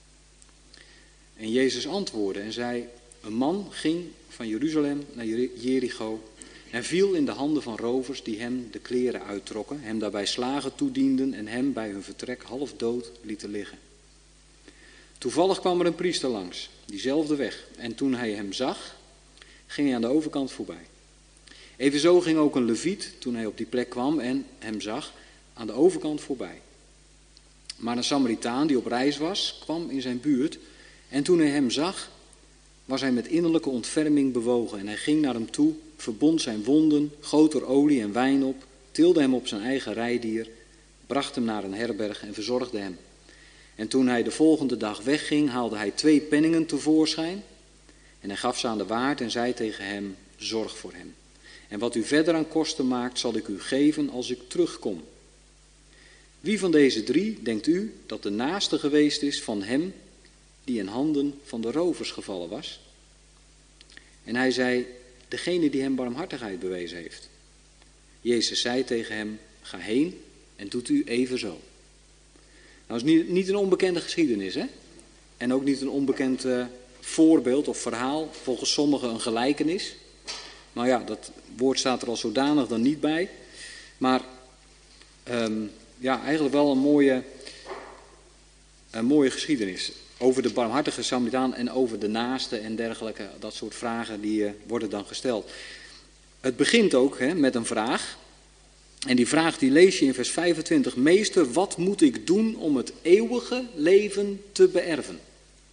En Jezus antwoordde en zei: een man ging van Jeruzalem naar Jericho en viel in de handen van rovers die hem de kleren uittrokken, hem daarbij slagen toedienden en hem bij hun vertrek half dood lieten liggen. Toevallig kwam er een priester langs, diezelfde weg, en toen hij hem zag, ging hij aan de overkant voorbij. Evenzo ging ook een leviet, toen hij op die plek kwam en hem zag, aan de overkant voorbij. Maar een Samaritaan die op reis was, kwam in zijn buurt, en toen hij hem zag, was hij met innerlijke ontferming bewogen. En hij ging naar hem toe, verbond zijn wonden, goot er olie en wijn op, tilde hem op zijn eigen rijdier, bracht hem naar een herberg en verzorgde hem. En toen hij de volgende dag wegging, haalde hij twee penningen tevoorschijn. En hij gaf ze aan de waard en zei tegen hem: zorg voor hem. En wat u verder aan kosten maakt, zal ik u geven als ik terugkom. Wie van deze drie denkt u dat de naaste geweest is van hem die in handen van de rovers gevallen was? En hij zei: degene die hem barmhartigheid bewezen heeft. Jezus zei tegen hem: ga heen en doet u evenzo. Nou, dat is niet, niet een onbekende geschiedenis, hè? En ook niet een onbekend uh, voorbeeld of verhaal, volgens sommigen een gelijkenis. Nou ja, dat woord staat er al zodanig dan niet bij. Maar um, ja, eigenlijk wel een mooie, een mooie geschiedenis. Over de barmhartige Samaritaan en over de naaste en dergelijke. Dat soort vragen die uh, worden dan gesteld. Het begint ook hè, met een vraag. En die vraag die lees je in vers vijfentwintig. Meester, wat moet ik doen om het eeuwige leven te beërven?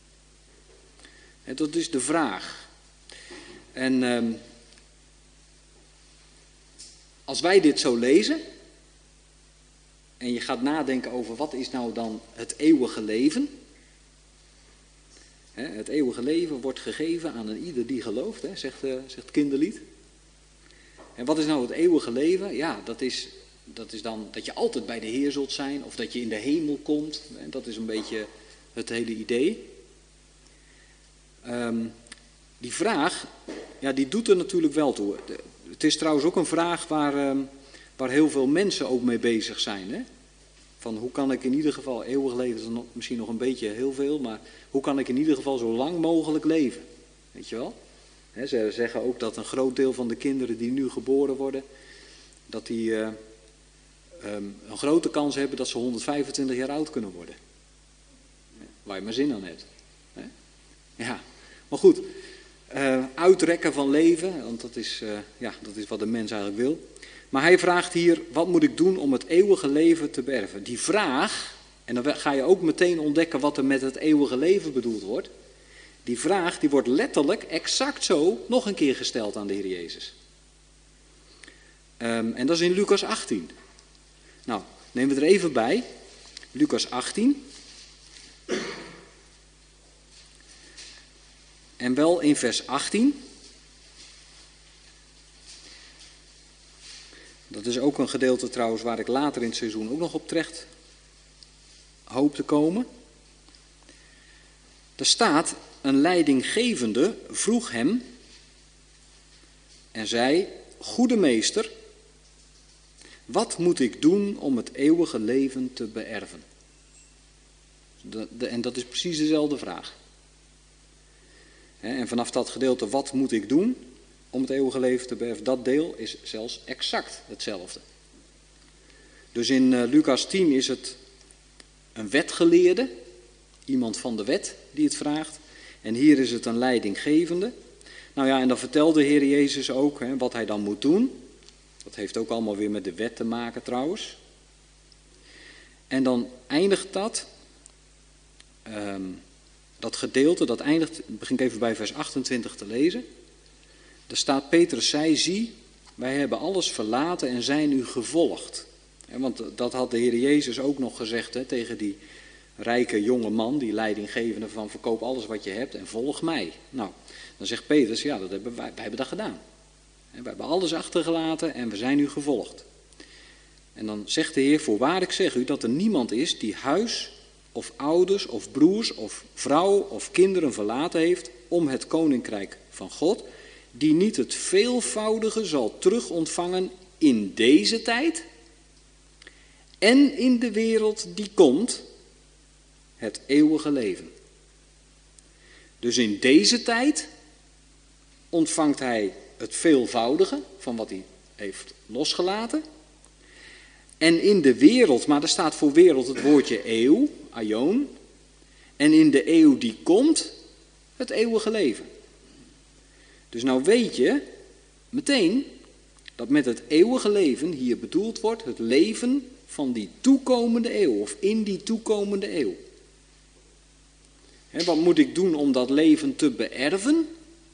En dat is de vraag. En um, als wij dit zo lezen, en je gaat nadenken over wat is nou dan het eeuwige leven. Hè, het eeuwige leven wordt gegeven aan een ieder die gelooft, hè, zegt, uh, zegt het kinderlied. En wat is nou het eeuwige leven? Ja, dat is, dat is dan dat je altijd bij de Heer zult zijn, of dat je in de hemel komt. En dat is een beetje het hele idee. Um, die vraag, ja, die doet er natuurlijk wel toe. Het is trouwens ook een vraag waar, um, waar heel veel mensen ook mee bezig zijn. Hè? Van hoe kan ik in ieder geval, eeuwig leven is nog, misschien nog een beetje heel veel, maar hoe kan ik in ieder geval zo lang mogelijk leven? Weet je wel? He, ze zeggen ook dat een groot deel van de kinderen die nu geboren worden, dat die uh, um, een grote kans hebben dat ze honderdvijfentwintig jaar oud kunnen worden. Waar je maar zin aan hebt. He? Ja, maar goed. Uh, uitrekken van leven, want dat is, uh, ja, dat is wat de mens eigenlijk wil. Maar hij vraagt hier, wat moet ik doen om het eeuwige leven te beërven? Die vraag, en dan ga je ook meteen ontdekken wat er met het eeuwige leven bedoeld wordt. Die vraag die wordt letterlijk exact zo nog een keer gesteld aan de Heer Jezus. Um, en dat is in Lucas achttien. Nou, nemen we er even bij. Lucas achttien. En wel in vers achttien. Dat is ook een gedeelte trouwens waar ik later in het seizoen ook nog op terecht hoop te komen. Er staat, een leidinggevende vroeg hem en zei, goede meester, wat moet ik doen om het eeuwige leven te beërven? De, de, en dat is precies dezelfde vraag. En vanaf dat gedeelte, wat moet ik doen om het eeuwige leven te beërven, dat deel is zelfs exact hetzelfde. Dus in uh, Lucas tien is het een wetgeleerde, iemand van de wet die het vraagt. En hier is het een leidinggevende. Nou ja, en dan vertelt de Heer Jezus ook hè, wat hij dan moet doen. Dat heeft ook allemaal weer met de wet te maken trouwens. En dan eindigt dat, um, dat gedeelte, dat eindigt, begin ik even bij vers achtentwintig te lezen. Daar staat, Petrus zei, zie, wij hebben alles verlaten en zijn u gevolgd. En want dat had de Heer Jezus ook nog gezegd hè, tegen die rijke jonge man, die leidinggevende van verkoop alles wat je hebt en volg mij. Nou, dan zegt Petrus, ja, dat hebben wij, wij hebben dat gedaan. En wij hebben alles achtergelaten en we zijn u gevolgd. En dan zegt de Heer, voorwaar ik zeg u dat er niemand is die huis of ouders of broers of vrouw of kinderen verlaten heeft om het koninkrijk van God, die niet het veelvoudige zal terugontvangen in deze tijd en in de wereld die komt, het eeuwige leven. Dus in deze tijd ontvangt hij het veelvoudige van wat hij heeft losgelaten. En in de wereld, maar er staat voor wereld het woordje eeuw, aion. En in de eeuw die komt, het eeuwige leven. Dus nou weet je meteen dat met het eeuwige leven hier bedoeld wordt het leven van die toekomende eeuw, of in die toekomende eeuw. He, wat moet ik doen om dat leven te beërven?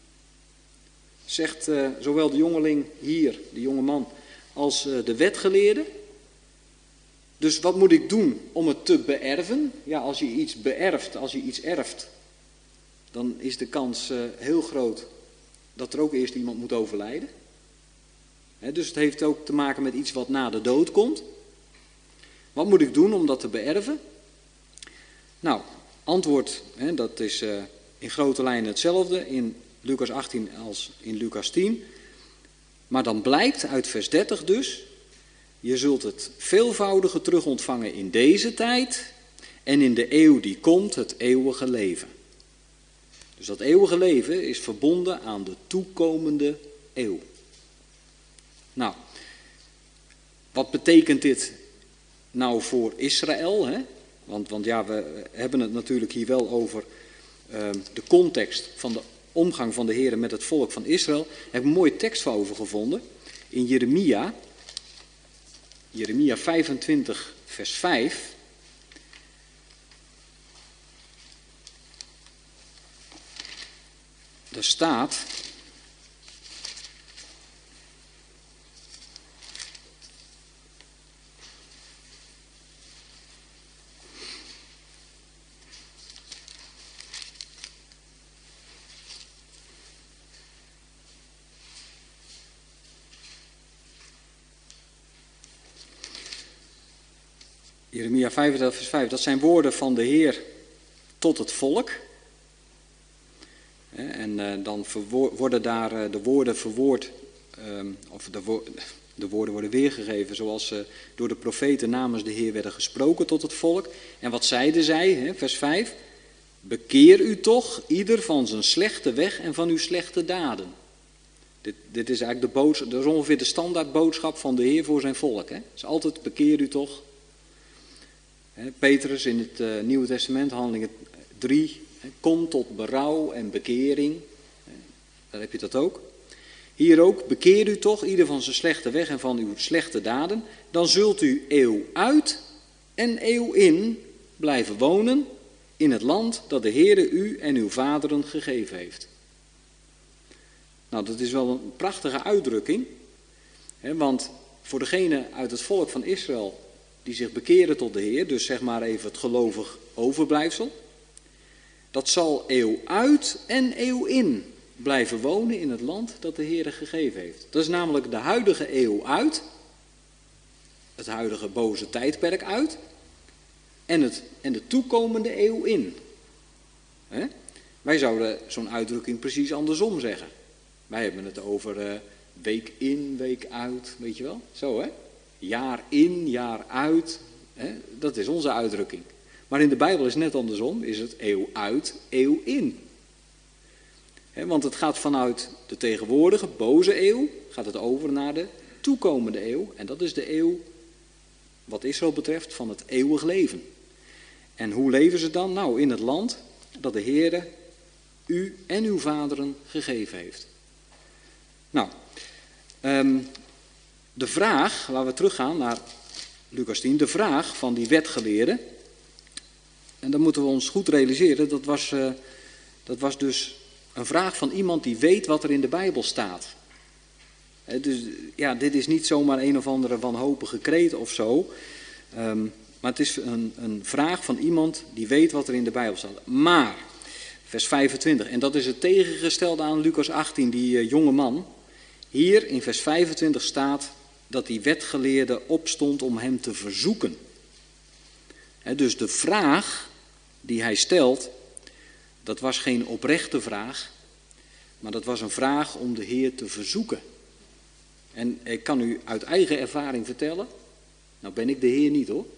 Zegt uh, zowel de jongeling hier, de jonge man, als uh, de wetgeleerde. Dus wat moet ik doen om het te beërven? Ja, als je iets beërft, als je iets erft, dan is de kans uh, heel groot dat er ook eerst iemand moet overlijden. He, dus het heeft ook te maken met iets wat na de dood komt. Wat moet ik doen om dat te beërven? Nou, antwoord, hè, dat is uh, in grote lijnen hetzelfde in Lucas achttien als in Lucas tien. Maar dan blijkt uit vers dertig dus, je zult het veelvoudige terugontvangen in deze tijd en in de eeuw die komt het eeuwige leven. Dus dat eeuwige leven is verbonden aan de toekomende eeuw. Nou, wat betekent dit nou voor Israël? Hè? Want, want ja, we hebben het natuurlijk hier wel over uh, de context van de omgang van de Heer met het volk van Israël. Daar heb ik een mooie tekst van over gevonden. In Jeremia, Jeremia vijfentwintig vers vijf. Daar staat: Jeremia vijfentwintig vers vijf, dat zijn woorden van de Heer tot het volk. En uh, dan worden daar uh, de woorden verwoord, um, of de, wo de woorden worden weergegeven zoals ze uh, door de profeten namens de Heer werden gesproken tot het volk. En wat zeiden zij, hè, vers vijf? Bekeer u toch, ieder van zijn slechte weg en van uw slechte daden. Dit, dit is eigenlijk de boodschap, dat is ongeveer de standaardboodschap van de Heer voor zijn volk. Hè? Het is altijd bekeer u toch. Hè, Petrus in het uh, Nieuwe Testament, Handelingen drie... Kom tot berouw en bekering. Daar heb je dat ook. Hier ook, bekeer u toch, ieder van zijn slechte weg en van uw slechte daden. Dan zult u eeuw uit en eeuw in blijven wonen in het land dat de Heere u en uw vaderen gegeven heeft. Nou, dat is wel een prachtige uitdrukking. Hè, want voor degene uit het volk van Israël die zich bekeren tot de Heer, dus zeg maar even het gelovig overblijfsel, dat zal eeuw uit en eeuw in blijven wonen in het land dat de Heer gegeven heeft. Dat is namelijk de huidige eeuw uit, het huidige boze tijdperk uit, en, het, en de toekomende eeuw in. He? Wij zouden zo'n uitdrukking precies andersom zeggen. Wij hebben het over uh, week in, week uit, weet je wel? Zo hè? Jaar in, jaar uit, hè? Dat is onze uitdrukking. Maar in de Bijbel is het net andersom, is het eeuw uit, eeuw in. He, want het gaat vanuit de tegenwoordige boze eeuw, gaat het over naar de toekomende eeuw. En dat is de eeuw, wat Israël betreft, van het eeuwig leven. En hoe leven ze dan? Nou, in het land dat de Heere u en uw vaderen gegeven heeft. Nou, um, de vraag, waar we teruggaan naar Lucas tien, de vraag van die wetgeleerden. En dan moeten we ons goed realiseren, dat was, uh, dat was dus een vraag van iemand die weet wat er in de Bijbel staat. He, dus ja, dit is niet zomaar een of andere wanhopige kreet of zo. Um, maar het is een, een vraag van iemand die weet wat er in de Bijbel staat. Maar, vers vijfentwintig, en dat is het tegengestelde aan Lucas achttien, die uh, jonge man. Hier in vers vijfentwintig staat dat die wetgeleerde opstond om hem te verzoeken. He, dus de vraag die hij stelt, dat was geen oprechte vraag, maar dat was een vraag om de Heer te verzoeken. En ik kan u uit eigen ervaring vertellen, nou ben ik de Heer niet hoor,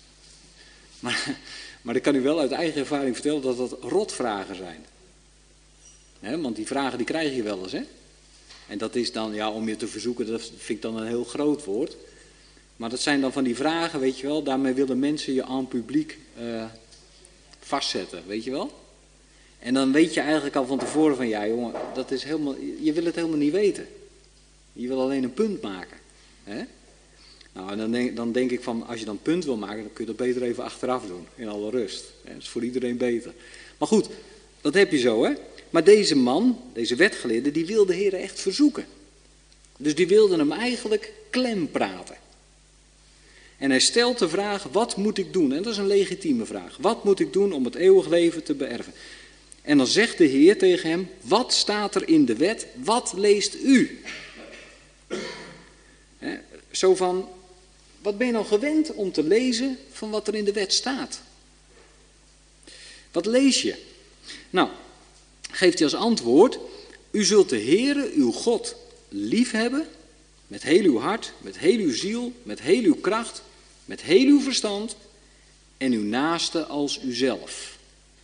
maar, maar ik kan u wel uit eigen ervaring vertellen dat dat rotvragen zijn. He, want die vragen die krijg je wel eens, hè. En dat is dan, ja, om je te verzoeken, dat vind ik dan een heel groot woord. Maar dat zijn dan van die vragen, weet je wel, daarmee willen mensen je en publiek uh, vastzetten, weet je wel. En dan weet je eigenlijk al van tevoren van, ja jongen, dat is helemaal, je wil het helemaal niet weten. Je wil alleen een punt maken. Hè? Nou, en dan denk, dan denk ik van, als je dan een punt wil maken, dan kun je dat beter even achteraf doen, in alle rust. Hè? Dat is voor iedereen beter. Maar goed, dat heb je zo, hè. Maar deze man, deze wetgeleerde, die wilde de Heer echt verzoeken. Dus die wilde hem eigenlijk klem praten. En hij stelt de vraag, wat moet ik doen? En dat is een legitieme vraag. Wat moet ik doen om het eeuwig leven te beërven? En dan zegt de Heer tegen hem, wat staat er in de wet? Wat leest u? He, zo van, wat ben je nou gewend om te lezen van wat er in de wet staat? Wat lees je? Nou, geeft hij als antwoord, u zult de Heere, uw God, liefhebben met heel uw hart, met heel uw ziel, met heel uw kracht, met heel uw verstand en uw naaste als uzelf.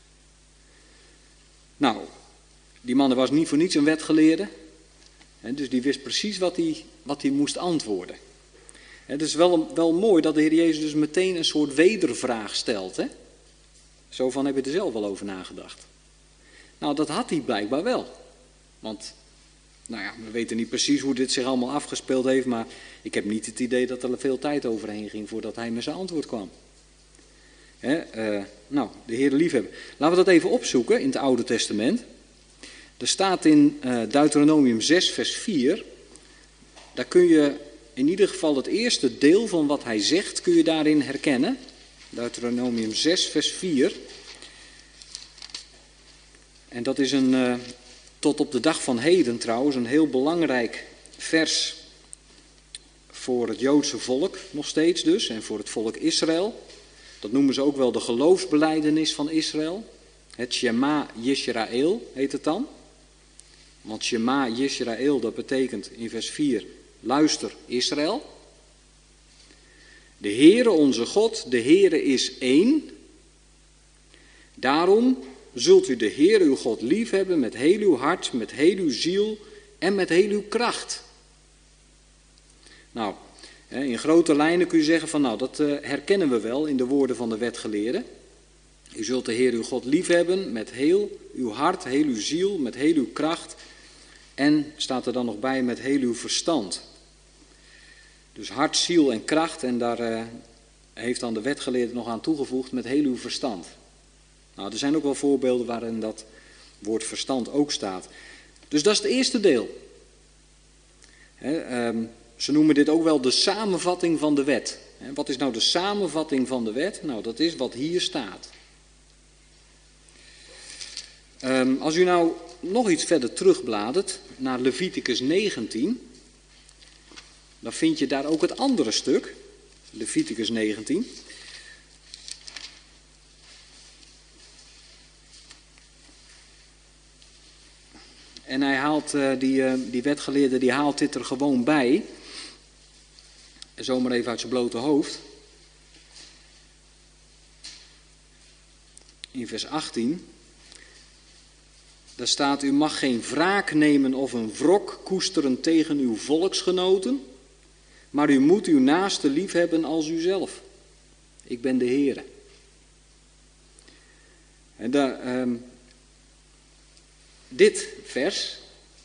Nou, die man was niet voor niets een wetgeleerde, hè, dus die wist precies wat hij, wat hij moest antwoorden. Het is wel, wel mooi dat de Heer Jezus dus meteen een soort wedervraag stelt. Hè? Zo van, heb je er zelf wel over nagedacht? Nou, dat had hij blijkbaar wel. Want, nou ja, we weten niet precies hoe dit zich allemaal afgespeeld heeft, maar ik heb niet het idee dat er veel tijd overheen ging voordat hij met zijn antwoord kwam. Hè, uh, nou, de Heer liefhebben. Laten we dat even opzoeken in het Oude Testament. Er staat in uh, Deuteronomium zes vers vier, daar kun je in ieder geval het eerste deel van wat hij zegt, kun je daarin herkennen. Deuteronomium zes vers vier. En dat is een, uh, tot op de dag van heden trouwens, een heel belangrijk vers voor het Joodse volk, nog steeds dus, en voor het volk Israël. Dat noemen ze ook wel de geloofsbelijdenis van Israël. Het Shema Yisrael heet het dan. Want Shema Yisrael, dat betekent in vers vier, luister Israël. De Heere onze God, de Heere is één. Daarom zult u de Heere uw God liefhebben met heel uw hart, met heel uw ziel en met heel uw kracht. Nou, in grote lijnen kun je zeggen van nou, dat herkennen we wel in de woorden van de wetgeleerden. U zult de Heer uw God liefhebben met heel uw hart, heel uw ziel, met heel uw kracht. En staat er dan nog bij met heel uw verstand. Dus hart, ziel en kracht. En daar uh, heeft dan de wetgeleerde nog aan toegevoegd met heel uw verstand. Nou, er zijn ook wel voorbeelden waarin dat woord verstand ook staat. Dus dat is het eerste deel. He, um, ze noemen dit ook wel de samenvatting van de wet. He, wat is nou de samenvatting van de wet? Nou, dat is wat hier staat. Um, als u nou nog iets verder terugbladert naar Leviticus negentien, dan vind je daar ook het andere stuk, Leviticus negentien. En hij haalt, uh, die, uh, die wetgeleerde, die haalt dit er gewoon bij. Zomaar even uit zijn blote hoofd. In vers achttien. Daar staat, u mag geen wraak nemen of een wrok koesteren tegen uw volksgenoten, maar u moet uw naaste liefhebben als uzelf. Ik ben de Heere. En daar, um, dit vers,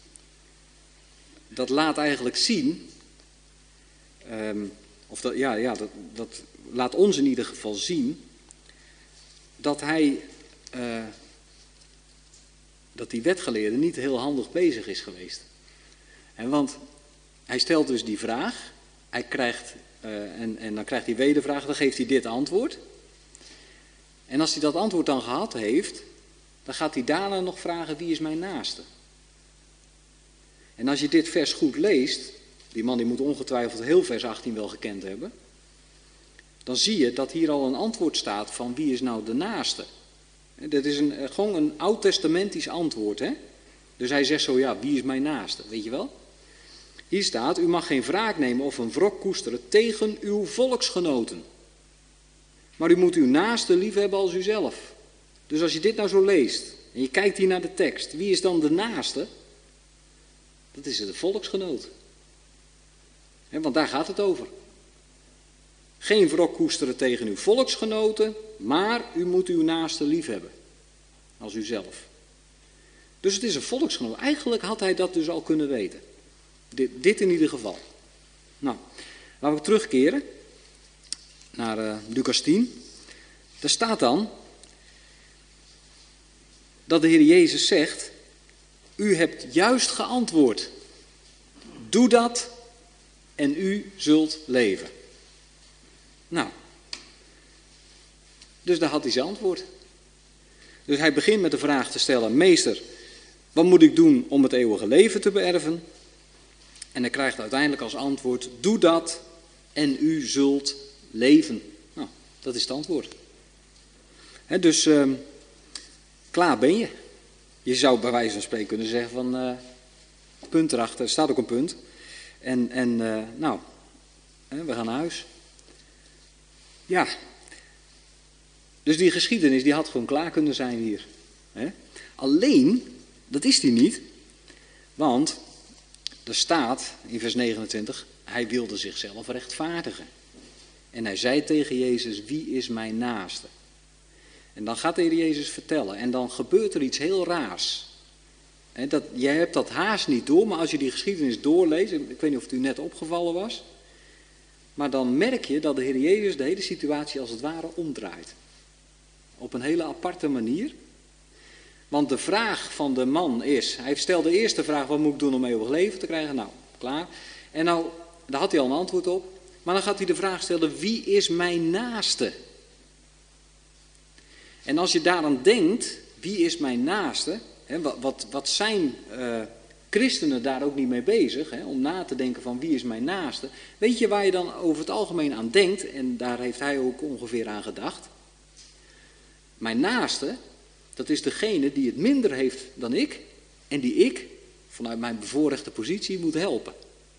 dat laat eigenlijk zien, um, of dat, ja, ja dat, dat laat ons in ieder geval zien, dat hij... Uh, dat die wetgeleerde niet heel handig bezig is geweest. En want hij stelt dus die vraag, hij krijgt, uh, en, en dan krijgt hij wedervraag, dan geeft hij dit antwoord. En als hij dat antwoord dan gehad heeft, dan gaat hij daarna nog vragen, wie is mijn naaste? En als je dit vers goed leest, die man die moet ongetwijfeld heel vers achttien wel gekend hebben, dan zie je dat hier al een antwoord staat van wie is nou de naaste? Dat is een, gewoon een oud-testamentisch antwoord. Hè? Dus hij zegt zo, ja, wie is mijn naaste? Weet je wel? Hier staat, u mag geen wraak nemen of een wrok koesteren tegen uw volksgenoten. Maar u moet uw naaste liefhebben als uzelf. Dus als je dit nou zo leest en je kijkt hier naar de tekst, wie is dan de naaste? Dat is de volksgenoot. He, want daar gaat het over. Geen wrok koesteren tegen uw volksgenoten, maar u moet uw naaste liefhebben als uzelf. Dus het is een volksgenoot. Eigenlijk had hij dat dus al kunnen weten. Dit, dit in ieder geval. Nou, laten we terugkeren naar uh, Lucas tien. Daar staat dan dat de Heer Jezus zegt, u hebt juist geantwoord. Doe dat en u zult leven. Nou, dus daar had hij zijn antwoord. Dus hij begint met de vraag te stellen, meester, wat moet ik doen om het eeuwige leven te beërven? En hij krijgt uiteindelijk als antwoord, doe dat en u zult leven. Nou, dat is het antwoord. He, dus uh, klaar ben je. Je zou bij wijze van spreken kunnen zeggen van, uh, punt erachter, er staat ook een punt. En, en uh, nou, hè, we gaan naar huis. Ja, dus die geschiedenis die had gewoon klaar kunnen zijn hier. Hè? Alleen, dat is die niet, want er staat in vers negenentwintig, hij wilde zichzelf rechtvaardigen. En hij zei tegen Jezus, wie is mijn naaste? En dan gaat de Heer Jezus vertellen en dan gebeurt er iets heel raars. He, dat, jij hebt dat haast niet door, maar als je die geschiedenis doorleest, ik weet niet of het u net opgevallen was, maar dan merk je dat de Heer Jezus de hele situatie als het ware omdraait. Op een hele aparte manier. Want de vraag van de man is, hij stelde de eerste vraag, wat moet ik doen om eeuwig leven te krijgen? Nou, klaar. En nou, daar had hij al een antwoord op. Maar dan gaat hij de vraag stellen, wie is mijn naaste? En als je daaraan denkt, wie is mijn naaste? Hè, wat, wat, wat zijn uh, christenen daar ook niet mee bezig, hè, om na te denken van wie is mijn naaste? Weet je waar je dan over het algemeen aan denkt? En daar heeft hij ook ongeveer aan gedacht. Mijn naaste, dat is degene die het minder heeft dan ik en die ik vanuit mijn bevoorrechte positie moet helpen.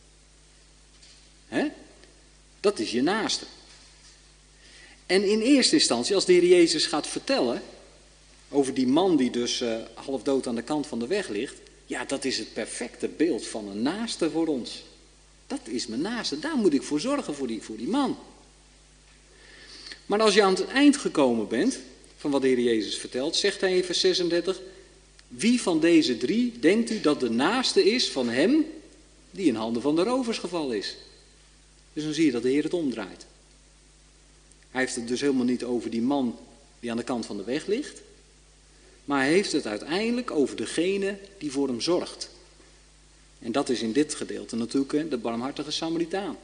Hè? Dat is je naaste. En in eerste instantie, als de Heer Jezus gaat vertellen over die man die dus uh, half dood aan de kant van de weg ligt, ja, dat is het perfecte beeld van een naaste voor ons. Dat is mijn naaste, daar moet ik voor zorgen, voor die, voor die man. Maar als je aan het eind gekomen bent van wat de Heer Jezus vertelt, zegt hij in vers zesendertig, wie van deze drie denkt u dat de naaste is van hem die in handen van de rovers gevallen is? Dus dan zie je dat de Heer het omdraait. Hij heeft het dus helemaal niet over die man die aan de kant van de weg ligt, maar hij heeft het uiteindelijk over degene die voor hem zorgt. En dat is in dit gedeelte natuurlijk de barmhartige Samaritaan.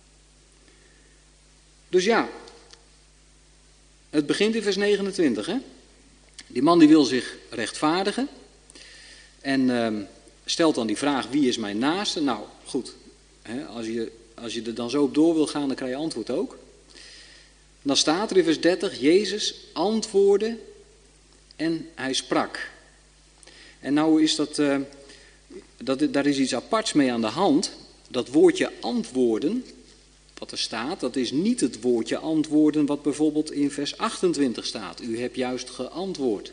Dus ja, het begint in vers negenentwintig. Hè? Die man die wil zich rechtvaardigen en uh, stelt dan die vraag, wie is mijn naaste? Nou, goed, hè, als je, als je er dan zo op door wil gaan, dan krijg je antwoord ook. Dan staat er in vers dertig, Jezus antwoordde en hij sprak. En nou is dat, uh, dat, daar is iets aparts mee aan de hand. Dat woordje antwoorden, wat er staat, dat is niet het woordje antwoorden wat bijvoorbeeld in vers achtentwintig staat. U hebt juist geantwoord.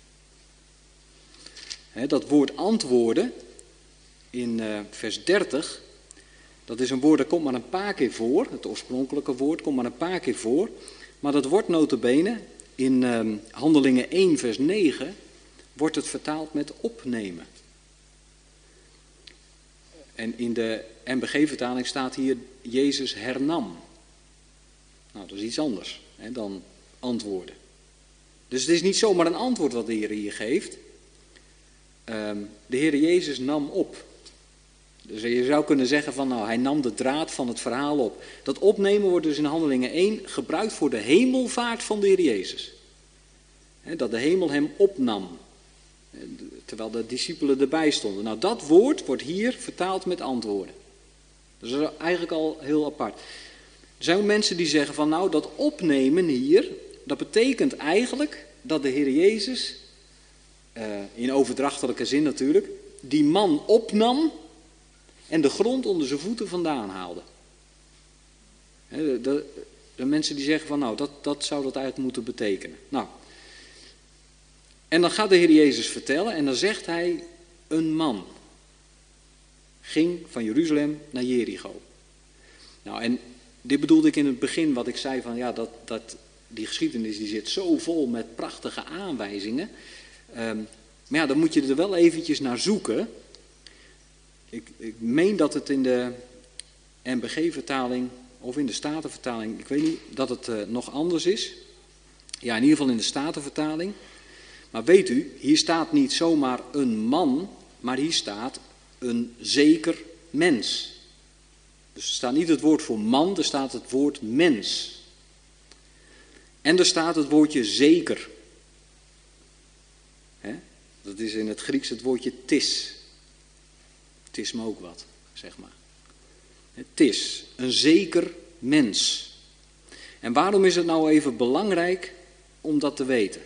He, dat woord antwoorden in uh, vers dertig, dat is een woord dat komt maar een paar keer voor. Het oorspronkelijke woord komt maar een paar keer voor. Maar dat wordt nota bene in uh, Handelingen één vers negen, wordt het vertaald met opnemen. En in de N B G-vertaling staat hier, Jezus hernam. Nou, dat is iets anders hè, dan antwoorden. Dus het is niet zomaar een antwoord wat de Heer hier geeft. Um, de Heer Jezus nam op. Dus je zou kunnen zeggen van, nou, hij nam de draad van het verhaal op. Dat opnemen wordt dus in Handelingen één gebruikt voor de hemelvaart van de Heer Jezus. He, dat de hemel hem opnam. Terwijl de discipelen erbij stonden. Nou, dat woord wordt hier vertaald met antwoorden. Dat is eigenlijk al heel apart. Er zijn ook mensen die zeggen van, nou, dat opnemen hier, dat betekent eigenlijk dat de Heer Jezus, uh, in overdrachtelijke zin natuurlijk, die man opnam en de grond onder zijn voeten vandaan haalde. He, de, de, de mensen die zeggen van, nou, dat, dat zou dat eigenlijk moeten betekenen. Nou, en dan gaat de Heer Jezus vertellen en dan zegt hij, een man ging van Jeruzalem naar Jericho. Nou, en dit bedoelde ik in het begin wat ik zei van, ja, dat, dat die geschiedenis die zit zo vol met prachtige aanwijzingen. Um, maar ja, dan moet je er wel eventjes naar zoeken. Ik, ik meen dat het in de N B G-vertaling of in de Statenvertaling, ik weet niet, dat het uh, nog anders is. Ja, in ieder geval in de Statenvertaling. Maar weet u, hier staat niet zomaar een man, maar hier staat een zeker mens. Dus er staat niet het woord voor man, er staat het woord mens. En er staat het woordje zeker. He? Dat is in het Grieks het woordje tis. Het is me ook wat, zeg maar. Het is een zeker mens. En waarom is het nou even belangrijk om dat te weten?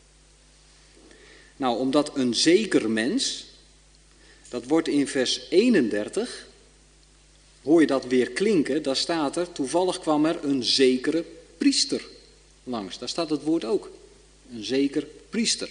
Nou, omdat een zeker mens, dat wordt in vers eenendertig, hoor je dat weer klinken, daar staat er, toevallig kwam er een zekere priester langs. Daar staat het woord ook, een zeker priester.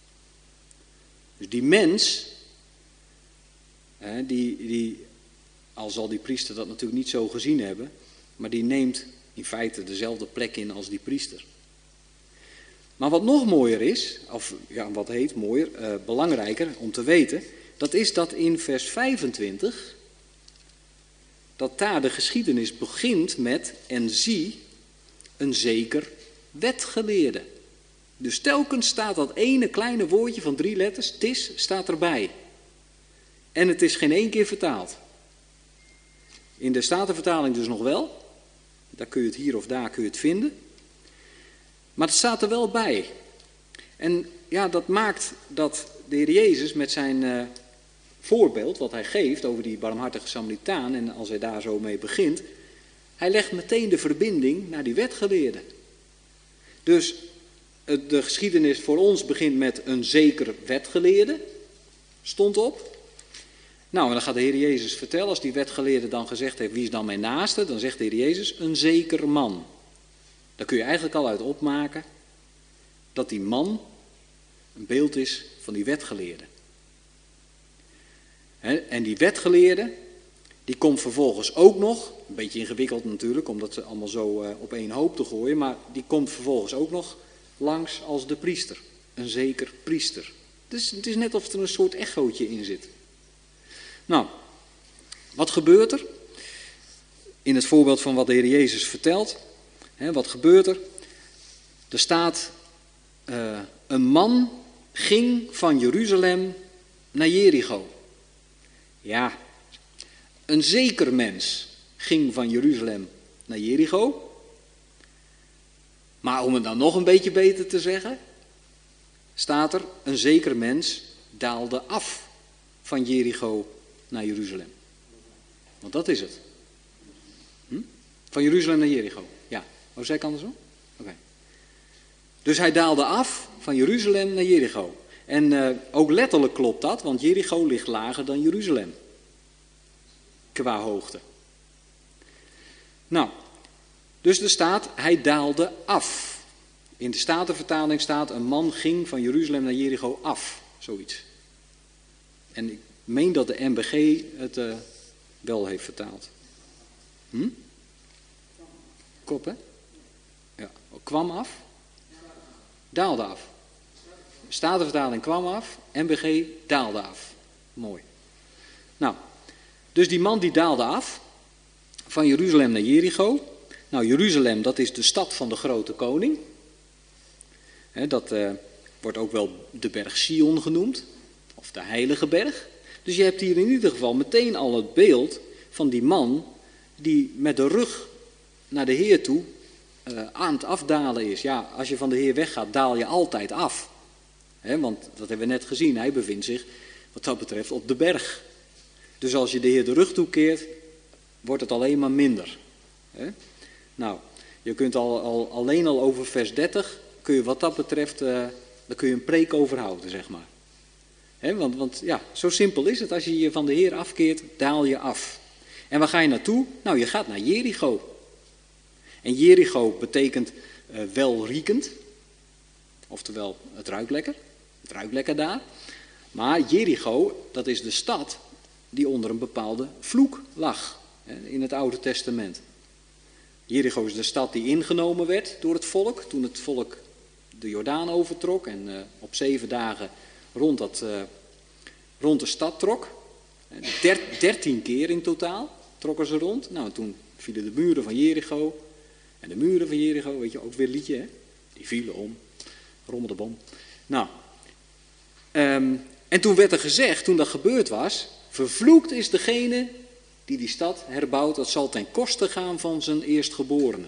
Dus die mens, die, die Al zal die priester dat natuurlijk niet zo gezien hebben, maar die neemt in feite dezelfde plek in als die priester. Maar wat nog mooier is, of ja, wat heet mooier, uh, belangrijker om te weten, dat is dat in vers vijfentwintig, dat daar de geschiedenis begint met, en zie, een zeker wetgeleerde. Dus telkens staat dat ene kleine woordje van drie letters, tis, staat erbij. En het is geen één keer vertaald. In de Statenvertaling dus nog wel. Daar kun je het hier of daar kun je het vinden. Maar het staat er wel bij. En ja, dat maakt dat de Heer Jezus met zijn uh, voorbeeld, wat hij geeft over die barmhartige Samaritaan, en als hij daar zo mee begint, hij legt meteen de verbinding naar die wetgeleerde. Dus de geschiedenis voor ons begint met een zeker wetgeleerde, stond op. Nou, en dan gaat de Heer Jezus vertellen, als die wetgeleerde dan gezegd heeft, wie is dan mijn naaste? Dan zegt de Heer Jezus, een zeker man. Daar kun je eigenlijk al uit opmaken dat die man een beeld is van die wetgeleerde. En die wetgeleerde, die komt vervolgens ook nog, een beetje ingewikkeld natuurlijk, om dat allemaal zo op één hoop te gooien, maar die komt vervolgens ook nog langs als de priester. Een zeker priester. Dus het is net of er een soort echootje in zit. Nou, wat gebeurt er? In het voorbeeld van wat de Heer Jezus vertelt, hè, wat gebeurt er? Er staat, uh, een man ging van Jeruzalem naar Jericho. Ja, een zeker mens ging van Jeruzalem naar Jericho. Maar om het dan nog een beetje beter te zeggen, staat er, een zeker mens daalde af van Jericho naar Jeruzalem. Want dat is het. Hm? Van Jeruzalem naar Jericho. Ja, oh, zei ik andersom? Oké. Okay. Dus hij daalde af van Jeruzalem naar Jericho. En uh, ook letterlijk klopt dat, want Jericho ligt lager dan Jeruzalem. Qua hoogte. Nou, dus er staat, hij daalde af. In de Statenvertaling staat, een man ging van Jeruzalem naar Jericho af. Zoiets. En ik meen dat de M B G het uh, wel heeft vertaald. Hm? Kop, hè? Ja. Kwam af? Daalde af. Statenvertaling kwam af, M B G daalde af. Mooi. Nou, dus die man die daalde af van Jeruzalem naar Jericho. Nou, Jeruzalem, dat is de stad van de grote koning. He, dat uh, wordt ook wel de berg Sion genoemd, of de heilige berg. Dus je hebt hier in ieder geval meteen al het beeld van die man die met de rug naar de Heer toe uh, aan het afdalen is. Ja, als je van de Heer weggaat, daal je altijd af. He, want dat hebben we net gezien, hij bevindt zich wat dat betreft op de berg. Dus als je de Heer de rug toekeert, wordt het alleen maar minder. He? Nou, je kunt al, al, alleen al over vers dertig, kun je wat dat betreft, uh, daar kun je een preek over houden, zeg maar. He, want, want ja, zo simpel is het. Als je je van de Heer afkeert, daal je af. En waar ga je naartoe? Nou, je gaat naar Jericho. En Jericho betekent uh, welriekend. Oftewel, het ruikt lekker. Het ruikt lekker daar. Maar Jericho, dat is de stad die onder een bepaalde vloek lag. Hè, in het Oude Testament. Jericho is de stad die ingenomen werd door het volk. Toen het volk de Jordaan overtrok. En uh, op zeven dagen rond, dat, uh, rond de stad trok. Der, dertien keer in totaal trokken ze rond. Nou, toen vielen de muren van Jericho. En de muren van Jericho, weet je, ook weer een liedje, hè? Die vielen om. Rommeldebom. Nou, um, en toen werd er gezegd, toen dat gebeurd was, vervloekt is degene die die stad herbouwt, dat zal ten koste gaan van zijn eerstgeborene.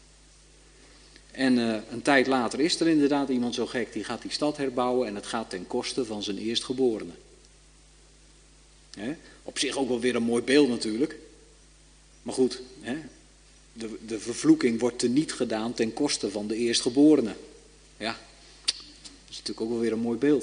En uh, een tijd later is er inderdaad iemand zo gek, die gaat die stad herbouwen en het gaat ten koste van zijn eerstgeborene. He? Op zich ook wel weer een mooi beeld natuurlijk. Maar goed, he? de, de vervloeking wordt teniet gedaan ten koste van de eerstgeborene. Ja, dat is natuurlijk ook wel weer een mooi beeld.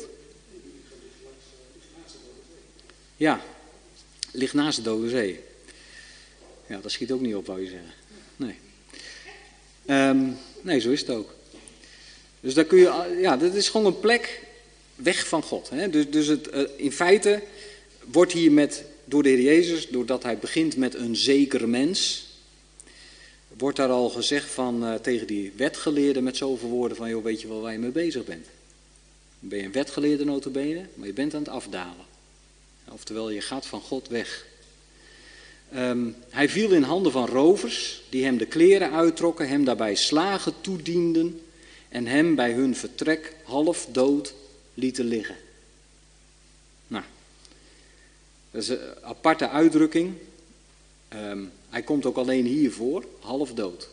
Ja, ligt naast de Dode Zee. Ja, dat schiet ook niet op, wou je zeggen. Nee. Um, nee, zo is het ook. Dus daar kun je, ja, dat is gewoon een plek weg van God. Hè? Dus, dus het, uh, in feite wordt hier met door de Heer Jezus, doordat hij begint met een zeker mens, wordt daar al gezegd van, uh, tegen die wetgeleerde met zoveel woorden van, joh, weet je wel waar je mee bezig bent? Dan ben je een wetgeleerde nota bene, maar je bent aan het afdalen. Oftewel, je gaat van God weg. Um, hij viel in handen van rovers, die hem de kleren uittrokken, hem daarbij slagen toedienden en hem bij hun vertrek half dood lieten liggen. Nou, dat is een aparte uitdrukking. Um, hij komt ook alleen hier voor, half dood.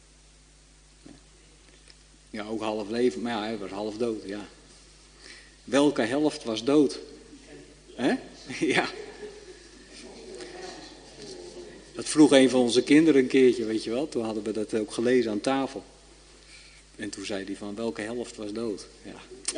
Ja, ook half leven, maar ja, hij was half dood, ja. Welke helft was dood? Hè? Ja. Dat vroeg een van onze kinderen een keertje, weet je wel. Toen hadden we dat ook gelezen aan tafel. En toen zei hij van, welke helft was dood? Ja.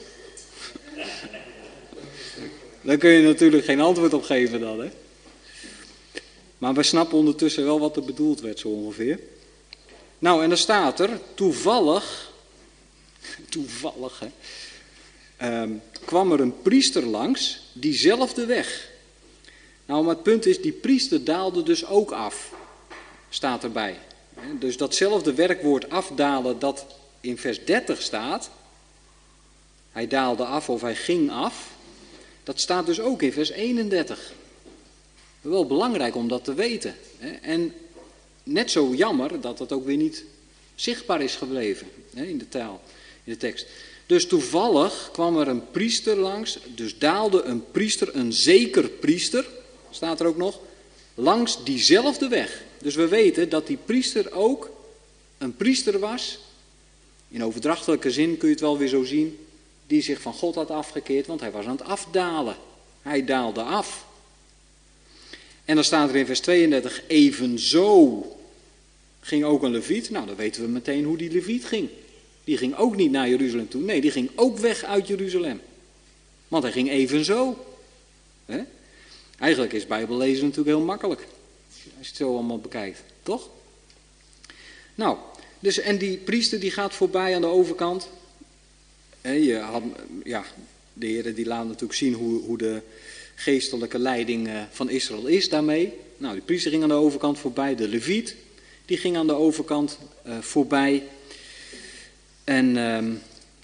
Daar kun je natuurlijk geen antwoord op geven dan, hè. Maar we snappen ondertussen wel wat er bedoeld werd, zo ongeveer. Nou, en dan staat er, toevallig, toevallig, hè, um, kwam er een priester langs, diezelfde weg. Nou, maar het punt is, die priester daalde dus ook af, staat erbij. Dus datzelfde werkwoord afdalen dat in vers dertig staat, hij daalde af of hij ging af, dat staat dus ook in vers eenendertig. Wel belangrijk om dat te weten. En net zo jammer dat dat ook weer niet zichtbaar is gebleven in de taal, in de tekst. Dus toevallig kwam er een priester langs, dus daalde een priester, een zeker priester, staat er ook nog, langs diezelfde weg. Dus we weten dat die priester ook een priester was, in overdrachtelijke zin kun je het wel weer zo zien, die zich van God had afgekeerd, want hij was aan het afdalen. Hij daalde af. En dan staat er in vers tweeëndertig, evenzo ging ook een leviet. Nou, dan weten we meteen hoe die leviet ging. Die ging ook niet naar Jeruzalem toe. Nee, die ging ook weg uit Jeruzalem. Want hij ging evenzo. Hè? Eigenlijk is Bijbellezen natuurlijk heel makkelijk. Als je het zo allemaal bekijkt. Toch? Nou, dus en die priester die gaat voorbij aan de overkant. En je had, ja, de Heer die laat natuurlijk zien hoe, hoe de geestelijke leiding van Israël is daarmee. Nou, die priester ging aan de overkant voorbij. De leviet, die ging aan de overkant uh, voorbij. En um,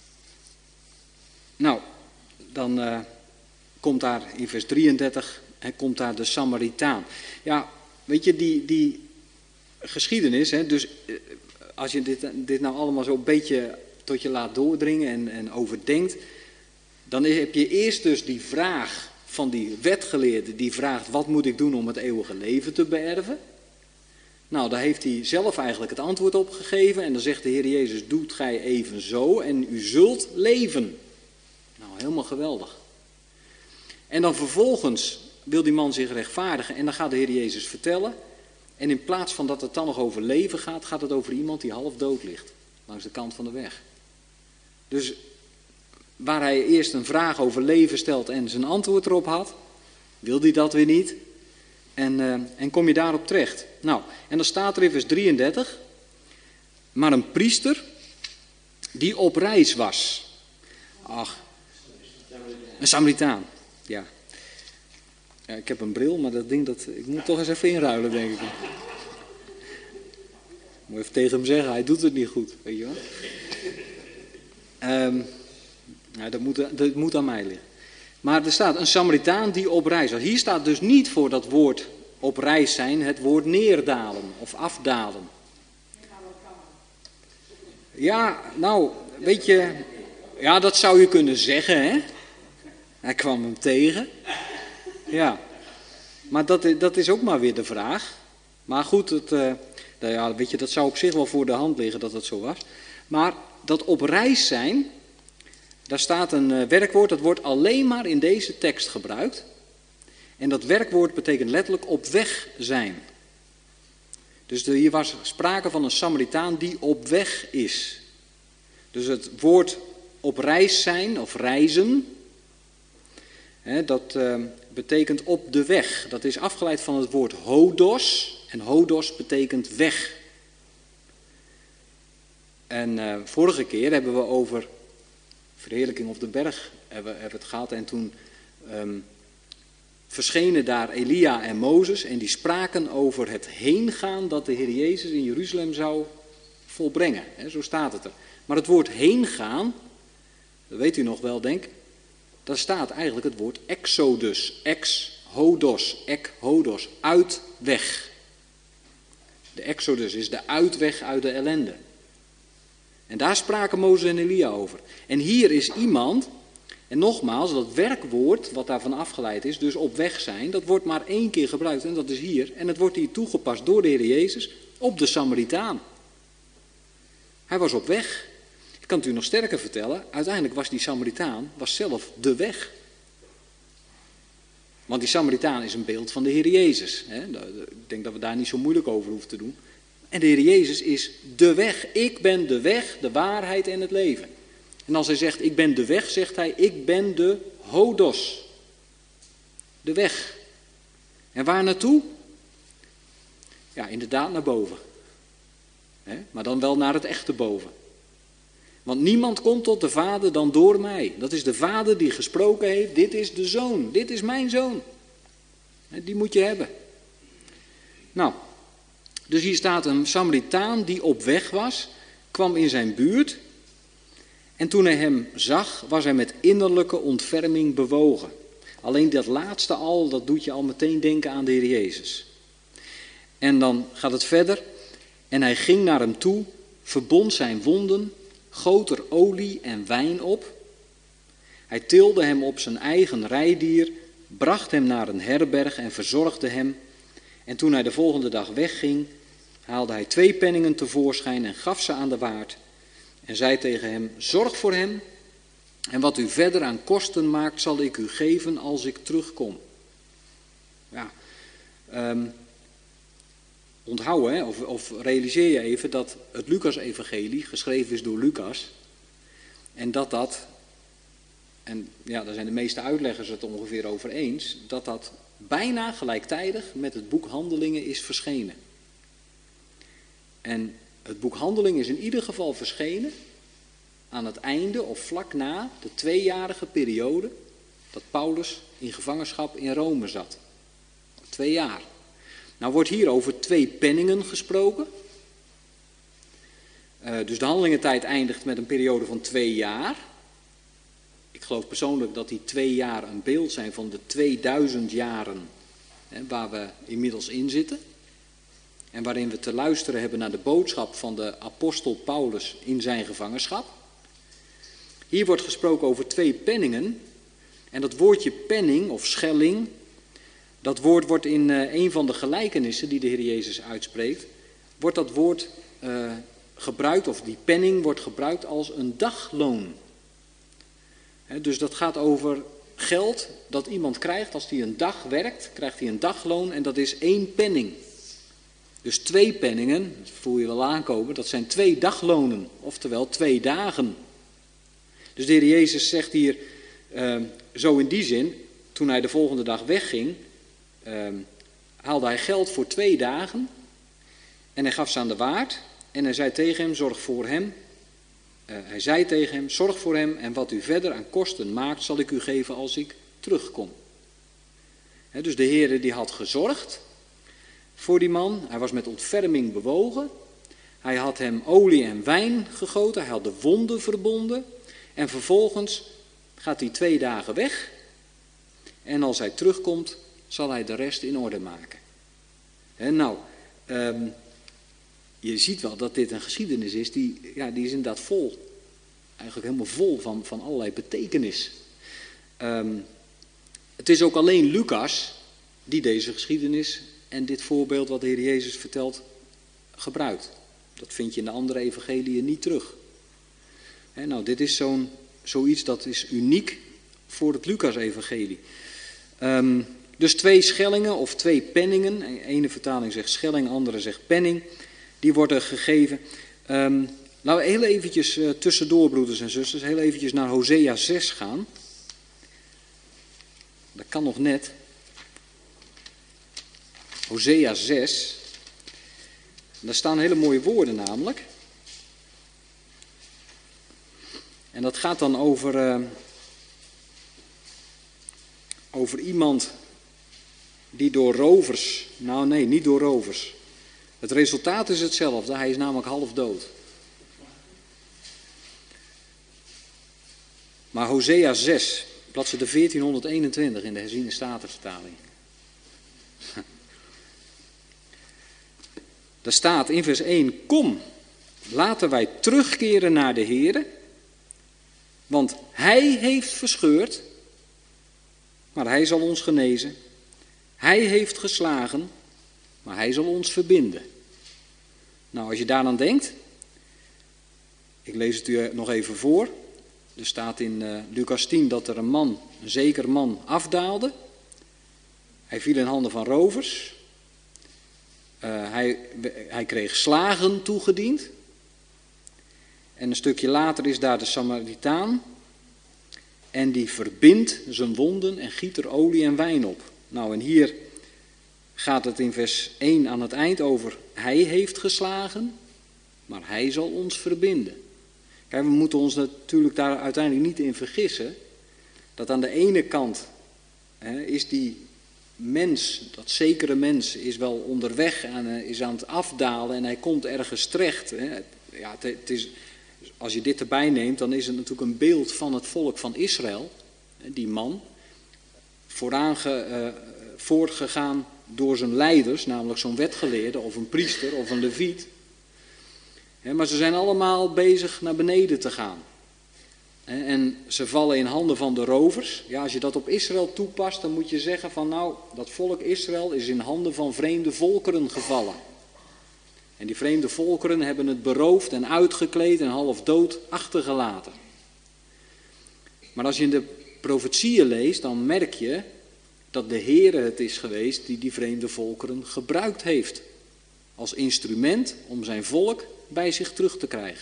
nou, dan uh, komt daar in vers drieëndertig, hè, komt daar de Samaritaan. Ja, weet je, die, die geschiedenis, hè, dus uh, als je dit, dit nou allemaal zo een beetje tot je laat doordringen en, en overdenkt, dan is, heb je eerst dus die vraag van die wetgeleerde, die vraagt, wat moet ik doen om het eeuwige leven te beërven? Nou, daar heeft hij zelf eigenlijk het antwoord op gegeven. En dan zegt de Heer Jezus, doet gij evenzo en u zult leven. Nou, helemaal geweldig. En dan vervolgens wil die man zich rechtvaardigen en dan gaat de Heer Jezus vertellen. En in plaats van dat het dan nog over leven gaat, gaat het over iemand die half dood ligt. Langs de kant van de weg. Dus waar hij eerst een vraag over leven stelt en zijn antwoord erop had, wil hij dat weer niet. En, uh, en kom je daarop terecht. Nou, en dan staat er in vers drieëndertig. Maar een priester die op reis was. Ach, een Samaritaan. Ja. Ja, ik heb een bril, maar dat ding, dat, ik moet toch eens even inruilen, denk ik. Ik moet even tegen hem zeggen, hij doet het niet goed. Weet je wel? Um, nou, dat, moet, dat moet aan mij liggen. Maar er staat een Samaritaan die op reis was. Hier staat dus niet voor dat woord op reis zijn het woord neerdalen of afdalen. Ja, nou, weet je, ja, dat zou je kunnen zeggen, hè. Hij kwam hem tegen. Ja, maar dat, dat is ook maar weer de vraag. Maar goed, het, uh, nou ja, weet je, dat zou op zich wel voor de hand liggen dat het zo was. Maar dat op reis zijn, daar staat een uh, werkwoord, dat wordt alleen maar in deze tekst gebruikt. En dat werkwoord betekent letterlijk op weg zijn. Dus er, hier was sprake van een Samaritaan die op weg is. Dus het woord op reis zijn of reizen, hè, dat uh, betekent op de weg. Dat is afgeleid van het woord hodos. En hodos betekent weg. En uh, vorige keer hebben we over verheerlijking op de berg hebben, hebben het gehad. En toen um, verschenen daar Elia en Mozes en die spraken over het heengaan dat de Heer Jezus in Jeruzalem zou volbrengen. He, zo staat het er. Maar het woord heengaan, dat weet u nog wel denk ik, daar staat eigenlijk het woord exodus, ex-hodos, ek-hodos, uitweg. De exodus is de uitweg uit de ellende. En daar spraken Mozes en Elia over. En hier is iemand, en nogmaals, dat werkwoord wat daarvan afgeleid is, dus op weg zijn, dat wordt maar één keer gebruikt en dat is hier. En het wordt hier toegepast door de Heer Jezus op de Samaritaan. Hij was op weg. Ik kan het u nog sterker vertellen, uiteindelijk was die Samaritaan was zelf de weg. Want die Samaritaan is een beeld van de Heer Jezus. Ik denk dat we daar niet zo moeilijk over hoeven te doen. En de Heer Jezus is de weg. Ik ben de weg, de waarheid en het leven. En als hij zegt, ik ben de weg, zegt hij, ik ben de hodos. De weg. En waar naartoe? Ja, inderdaad naar boven. He, maar dan wel naar het echte boven. Want niemand komt tot de Vader dan door mij. Dat is de Vader die gesproken heeft, dit is de Zoon, dit is mijn Zoon. He, die moet je hebben. Nou, dus hier staat een Samaritaan die op weg was, kwam in zijn buurt. En toen hij hem zag, was hij met innerlijke ontferming bewogen. Alleen dat laatste al, dat doet je al meteen denken aan de Heer Jezus. En dan gaat het verder. En hij ging naar hem toe, verbond zijn wonden, goot er olie en wijn op. Hij tilde hem op zijn eigen rijdier, bracht hem naar een herberg en verzorgde hem. En toen hij de volgende dag wegging, haalde hij twee penningen tevoorschijn en gaf ze aan de waard. En zei tegen hem, zorg voor hem en wat u verder aan kosten maakt zal ik u geven als ik terugkom. Ja, um, onthoud hè, of, of realiseer je even dat het Lucas-evangelie geschreven is door Lucas. En dat dat, en ja, daar zijn de meeste uitleggers het ongeveer over eens, dat dat bijna gelijktijdig met het boek Handelingen is verschenen. En het boek Handelingen is in ieder geval verschenen aan het einde of vlak na de tweejarige periode dat Paulus in gevangenschap in Rome zat. Twee jaar. Nou wordt hier over twee penningen gesproken. Uh, dus de handelingentijd eindigt met een periode van twee jaar. Ik geloof persoonlijk dat die twee jaar een beeld zijn van de tweeduizend jaren hè, waar we inmiddels in zitten. En waarin we te luisteren hebben naar de boodschap van de apostel Paulus in zijn gevangenschap. Hier wordt gesproken over twee penningen. En dat woordje penning of schelling, dat woord wordt in uh, een van de gelijkenissen die de Heer Jezus uitspreekt, wordt dat woord uh, gebruikt, of die penning wordt gebruikt als een dagloon. He, dus dat gaat over geld dat iemand krijgt als hij een dag werkt, krijgt hij een dagloon en dat is één penning. Dus twee penningen, dat voel je wel aankomen, dat zijn twee daglonen, oftewel twee dagen. Dus de Heer Jezus zegt hier, uh, zo in die zin, toen hij de volgende dag wegging, uh, haalde hij geld voor twee dagen en hij gaf ze aan de waard en hij zei tegen hem, zorg voor hem. Uh, hij zei tegen hem, zorg voor hem en wat u verder aan kosten maakt, zal ik u geven als ik terugkom. He, dus de Heer die had gezorgd voor die man, hij was met ontferming bewogen, hij had hem olie en wijn gegoten, hij had de wonden verbonden en vervolgens gaat hij twee dagen weg en als hij terugkomt zal hij de rest in orde maken. He, nou, um, je ziet wel dat dit een geschiedenis is, die, ja, die is inderdaad vol, eigenlijk helemaal vol van, van allerlei betekenis. Um, het is ook alleen Lucas die deze geschiedenis en dit voorbeeld wat de Heer Jezus vertelt gebruikt. Dat vind je in de andere evangeliën niet terug. He, nou, dit is zo'n, zoiets dat is uniek voor het Lucas-evangelie. Um, dus twee schellingen of twee penningen, de ene vertaling zegt schelling, de andere zegt penning, die worden gegeven. Um, laten we heel eventjes uh, tussendoor, broeders en zusters, heel eventjes naar Hosea zes gaan. Dat kan nog net. Hosea zes. Daar staan hele mooie woorden namelijk. En dat gaat dan over, uh, over iemand die door rovers, nou nee, niet door rovers. Het resultaat is hetzelfde, hij is namelijk half dood. Maar Hosea zes, bladzijde veertienhonderdeenentwintig in de herziene statenvertaling. Daar staat in vers één, kom, laten wij terugkeren naar de Heere, want hij heeft verscheurd, maar hij zal ons genezen. Hij heeft geslagen, maar hij zal ons verbinden. Nou, als je daaraan denkt, ik lees het u nog even voor. Er staat in uh, Lucas tien dat er een man, een zeker man, afdaalde. Hij viel in handen van rovers. Uh, hij, hij kreeg slagen toegediend. En een stukje later is daar de Samaritaan. En die verbindt zijn wonden en giet er olie en wijn op. Nou, en hier gaat het in vers één aan het eind over. Hij heeft geslagen, maar hij zal ons verbinden. Kijk, we moeten ons natuurlijk daar uiteindelijk niet in vergissen. Dat aan de ene kant hè, is die mens, dat zekere mens, is wel onderweg en uh, is aan het afdalen en hij komt ergens terecht. Hè. Ja, het, het is, als je dit erbij neemt, dan is het natuurlijk een beeld van het volk van Israël. Die man, vooraange, uh, voortgegaan door zijn leiders, namelijk zo'n wetgeleerde of een priester of een leviet. He, maar ze zijn allemaal bezig naar beneden te gaan. He, en ze vallen in handen van de rovers. Ja, als je dat op Israël toepast, dan moet je zeggen van nou, dat volk Israël is in handen van vreemde volkeren gevallen. En die vreemde volkeren hebben het beroofd en uitgekleed en half dood achtergelaten. Maar als je in de profetieën leest, dan merk je dat de Heere het is geweest die die vreemde volkeren gebruikt heeft. Als instrument om zijn volk bij zich terug te krijgen.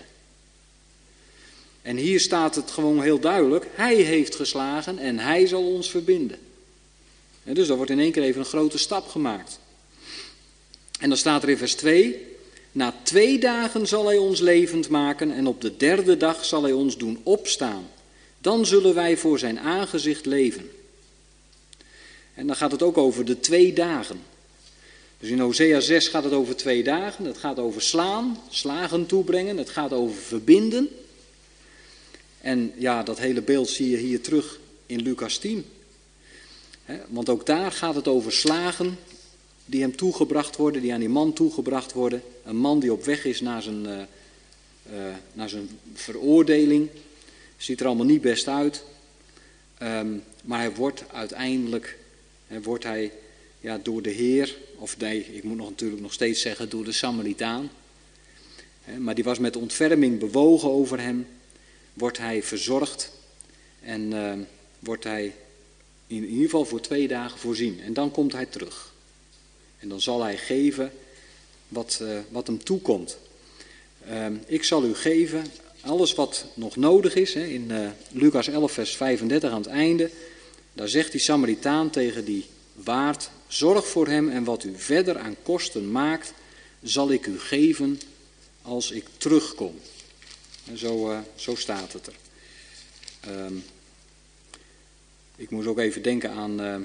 En hier staat het gewoon heel duidelijk. Hij heeft geslagen en hij zal ons verbinden. En dus daar wordt in één keer even een grote stap gemaakt. En dan staat er in vers twee. Na twee dagen zal hij ons levend maken en op de derde dag zal hij ons doen opstaan. Dan zullen wij voor zijn aangezicht leven. En dan gaat het ook over de twee dagen. Dus in Hosea zes gaat het over twee dagen. Het gaat over slaan, slagen toebrengen. Het gaat over verbinden. En ja, dat hele beeld zie je hier terug in Lucas tien. He, want ook daar gaat het over slagen die hem toegebracht worden, die aan die man toegebracht worden. Een man die op weg is naar zijn, uh, uh, naar zijn veroordeling. Ziet er allemaal niet best uit. Um, maar hij wordt uiteindelijk, he, wordt hij ja, door de Heer, of nee, ik moet nog natuurlijk nog steeds zeggen door de Samaritaan. He, maar die was met ontferming bewogen over hem. Wordt hij verzorgd en uh, wordt hij in ieder geval voor twee dagen voorzien. En dan komt hij terug. En dan zal hij geven wat, uh, wat hem toekomt. Uh, ik zal u geven alles wat nog nodig is. Hè, in uh, Lucas elf vers vijfendertig aan het einde. Daar zegt die Samaritaan tegen die waard. Zorg voor hem en wat u verder aan kosten maakt, zal ik u geven als ik terugkom. En zo, uh, zo staat het er. Um, ik moest ook even denken aan, uh,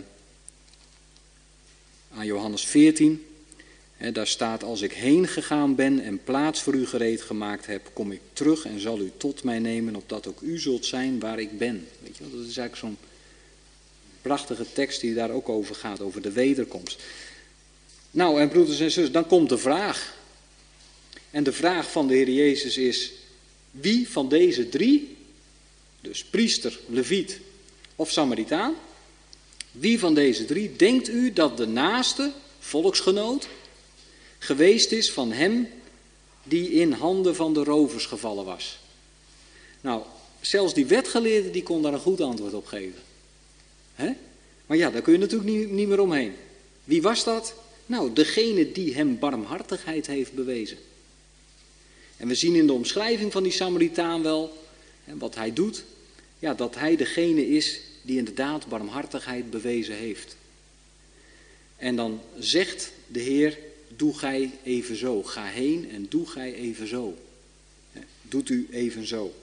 aan Johannes veertien. He, daar staat, als ik heen gegaan ben en plaats voor u gereed gemaakt heb, kom ik terug en zal u tot mij nemen, opdat ook u zult zijn waar ik ben. Weet je wel? Dat is eigenlijk zo'n prachtige tekst die daar ook over gaat, over de wederkomst. Nou, en broeders en zusters, dan komt de vraag. En de vraag van de Heer Jezus is, wie van deze drie, dus priester, leviet of Samaritaan, wie van deze drie denkt u dat de naaste, volksgenoot, geweest is van hem die in handen van de rovers gevallen was? Nou, zelfs die wetgeleerde die kon daar een goed antwoord op geven. He? Maar ja, daar kun je natuurlijk niet, niet meer omheen. Wie was dat? Nou, degene die hem barmhartigheid heeft bewezen. En we zien in de omschrijving van die Samaritaan wel, hè, wat hij doet, ja, dat hij degene is die inderdaad barmhartigheid bewezen heeft. En dan zegt de Heer, doe gij evenzo. Ga heen en doe gij evenzo. Doet u evenzo.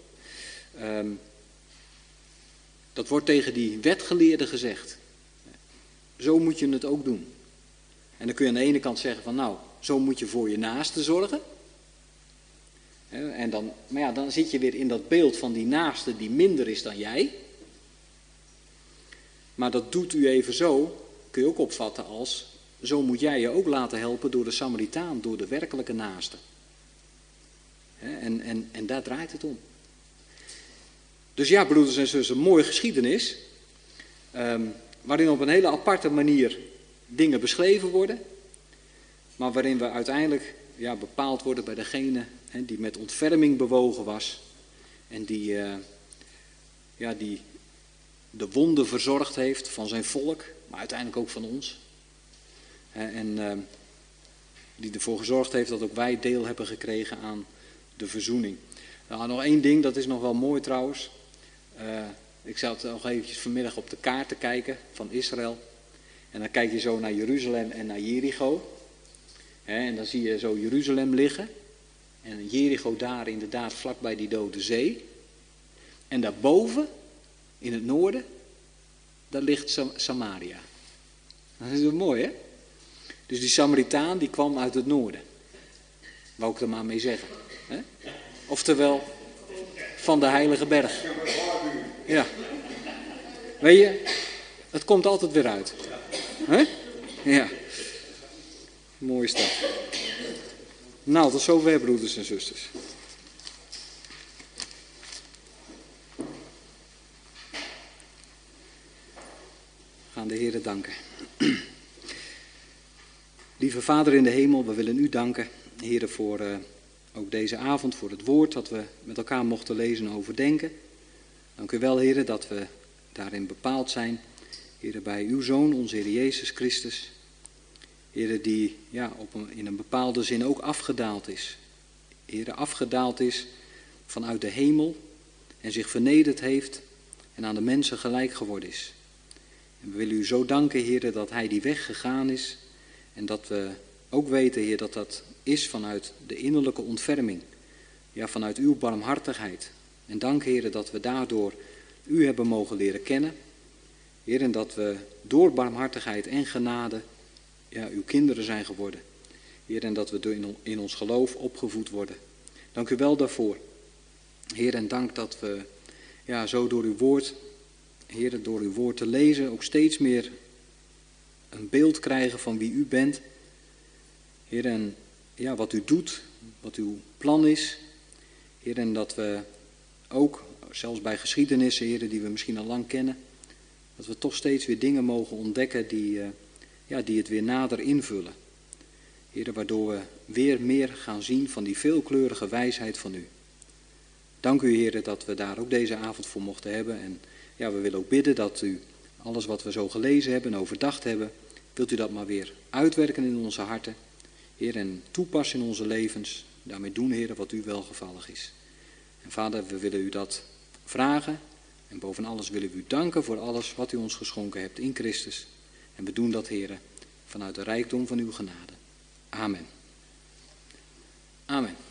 Um, dat wordt tegen die wetgeleerde gezegd. zo moet je het ook doen. En dan kun je aan de ene kant zeggen van nou, zo moet je voor je naaste zorgen. En dan, maar ja, dan zit je weer in dat beeld van die naaste die minder is dan jij. Maar dat doet u even zo, kun je ook opvatten als, zo moet jij je ook laten helpen door de Samaritaan, door de werkelijke naaste. En, en, en daar draait het om. Dus ja, broeders en zussen, een mooie geschiedenis. Um, waarin op een hele aparte manier dingen beschreven worden. Maar waarin we uiteindelijk ja, bepaald worden bij degene hè, die met ontferming bewogen was. En die, uh, ja, die de wonden verzorgd heeft van zijn volk, maar uiteindelijk ook van ons. En uh, die ervoor gezorgd heeft dat ook wij deel hebben gekregen aan de verzoening. Nou, nog één ding, dat is nog wel mooi trouwens. Uh, ik zat nog eventjes vanmiddag op de kaart te kijken van Israël. En dan kijk je zo naar Jeruzalem en naar Jericho. He, en dan zie je zo Jeruzalem liggen. En Jericho daar inderdaad vlakbij die Dode Zee. En daarboven, in het noorden, daar ligt Sam- Samaria. Dat is wel mooi, hè? Dus die Samaritaan die kwam uit het noorden. Wou ik er maar mee zeggen. He? Oftewel, van de Heilige Berg. Ja. Weet je, het komt altijd weer uit. He? Ja. Mooi is dat. Nou, tot zover, broeders en zusters. We gaan de Heere danken. Lieve Vader in de hemel, we willen u danken, Heere, voor uh, ook deze avond, voor het woord dat we met elkaar mochten lezen en overdenken. Dank u wel, Heere, dat we daarin bepaald zijn, Heere, bij uw Zoon, onze Heer Jezus Christus. Heere, die ja, op een, in een bepaalde zin ook afgedaald is. Heere, afgedaald is vanuit de hemel en zich vernederd heeft en aan de mensen gelijk geworden is. En we willen u zo danken, Heere, dat hij die weg gegaan is en dat we ook weten, Heer, dat dat is vanuit de innerlijke ontferming. Ja, vanuit uw barmhartigheid. En dank, Heere, dat we daardoor u hebben mogen leren kennen. Heer, en dat we door barmhartigheid en genade ja, uw kinderen zijn geworden. Heer, en dat we in ons geloof opgevoed worden. Dank u wel daarvoor. Heer, en dank dat we ja, zo door uw woord, Heer, door uw woord te lezen, ook steeds meer een beeld krijgen van wie u bent. Heer, en ja, wat u doet, wat uw plan is. Heer, en dat we ook, zelfs bij geschiedenissen, Heer, die we misschien al lang kennen, dat we toch steeds weer dingen mogen ontdekken die, uh, ja, die het weer nader invullen. Heer, waardoor we weer meer gaan zien van die veelkleurige wijsheid van u. Dank u, Heer, dat we daar ook deze avond voor mochten hebben. En ja, we willen ook bidden dat u alles wat we zo gelezen hebben en overdacht hebben, wilt u dat maar weer uitwerken in onze harten. Heer, en toepassen in onze levens. Daarmee doen, Heer, wat u welgevallig is. En Vader, we willen u dat vragen. En boven alles willen we u danken voor alles wat u ons geschonken hebt in Christus. En we doen dat, Heer, vanuit de rijkdom van uw genade. Amen. Amen.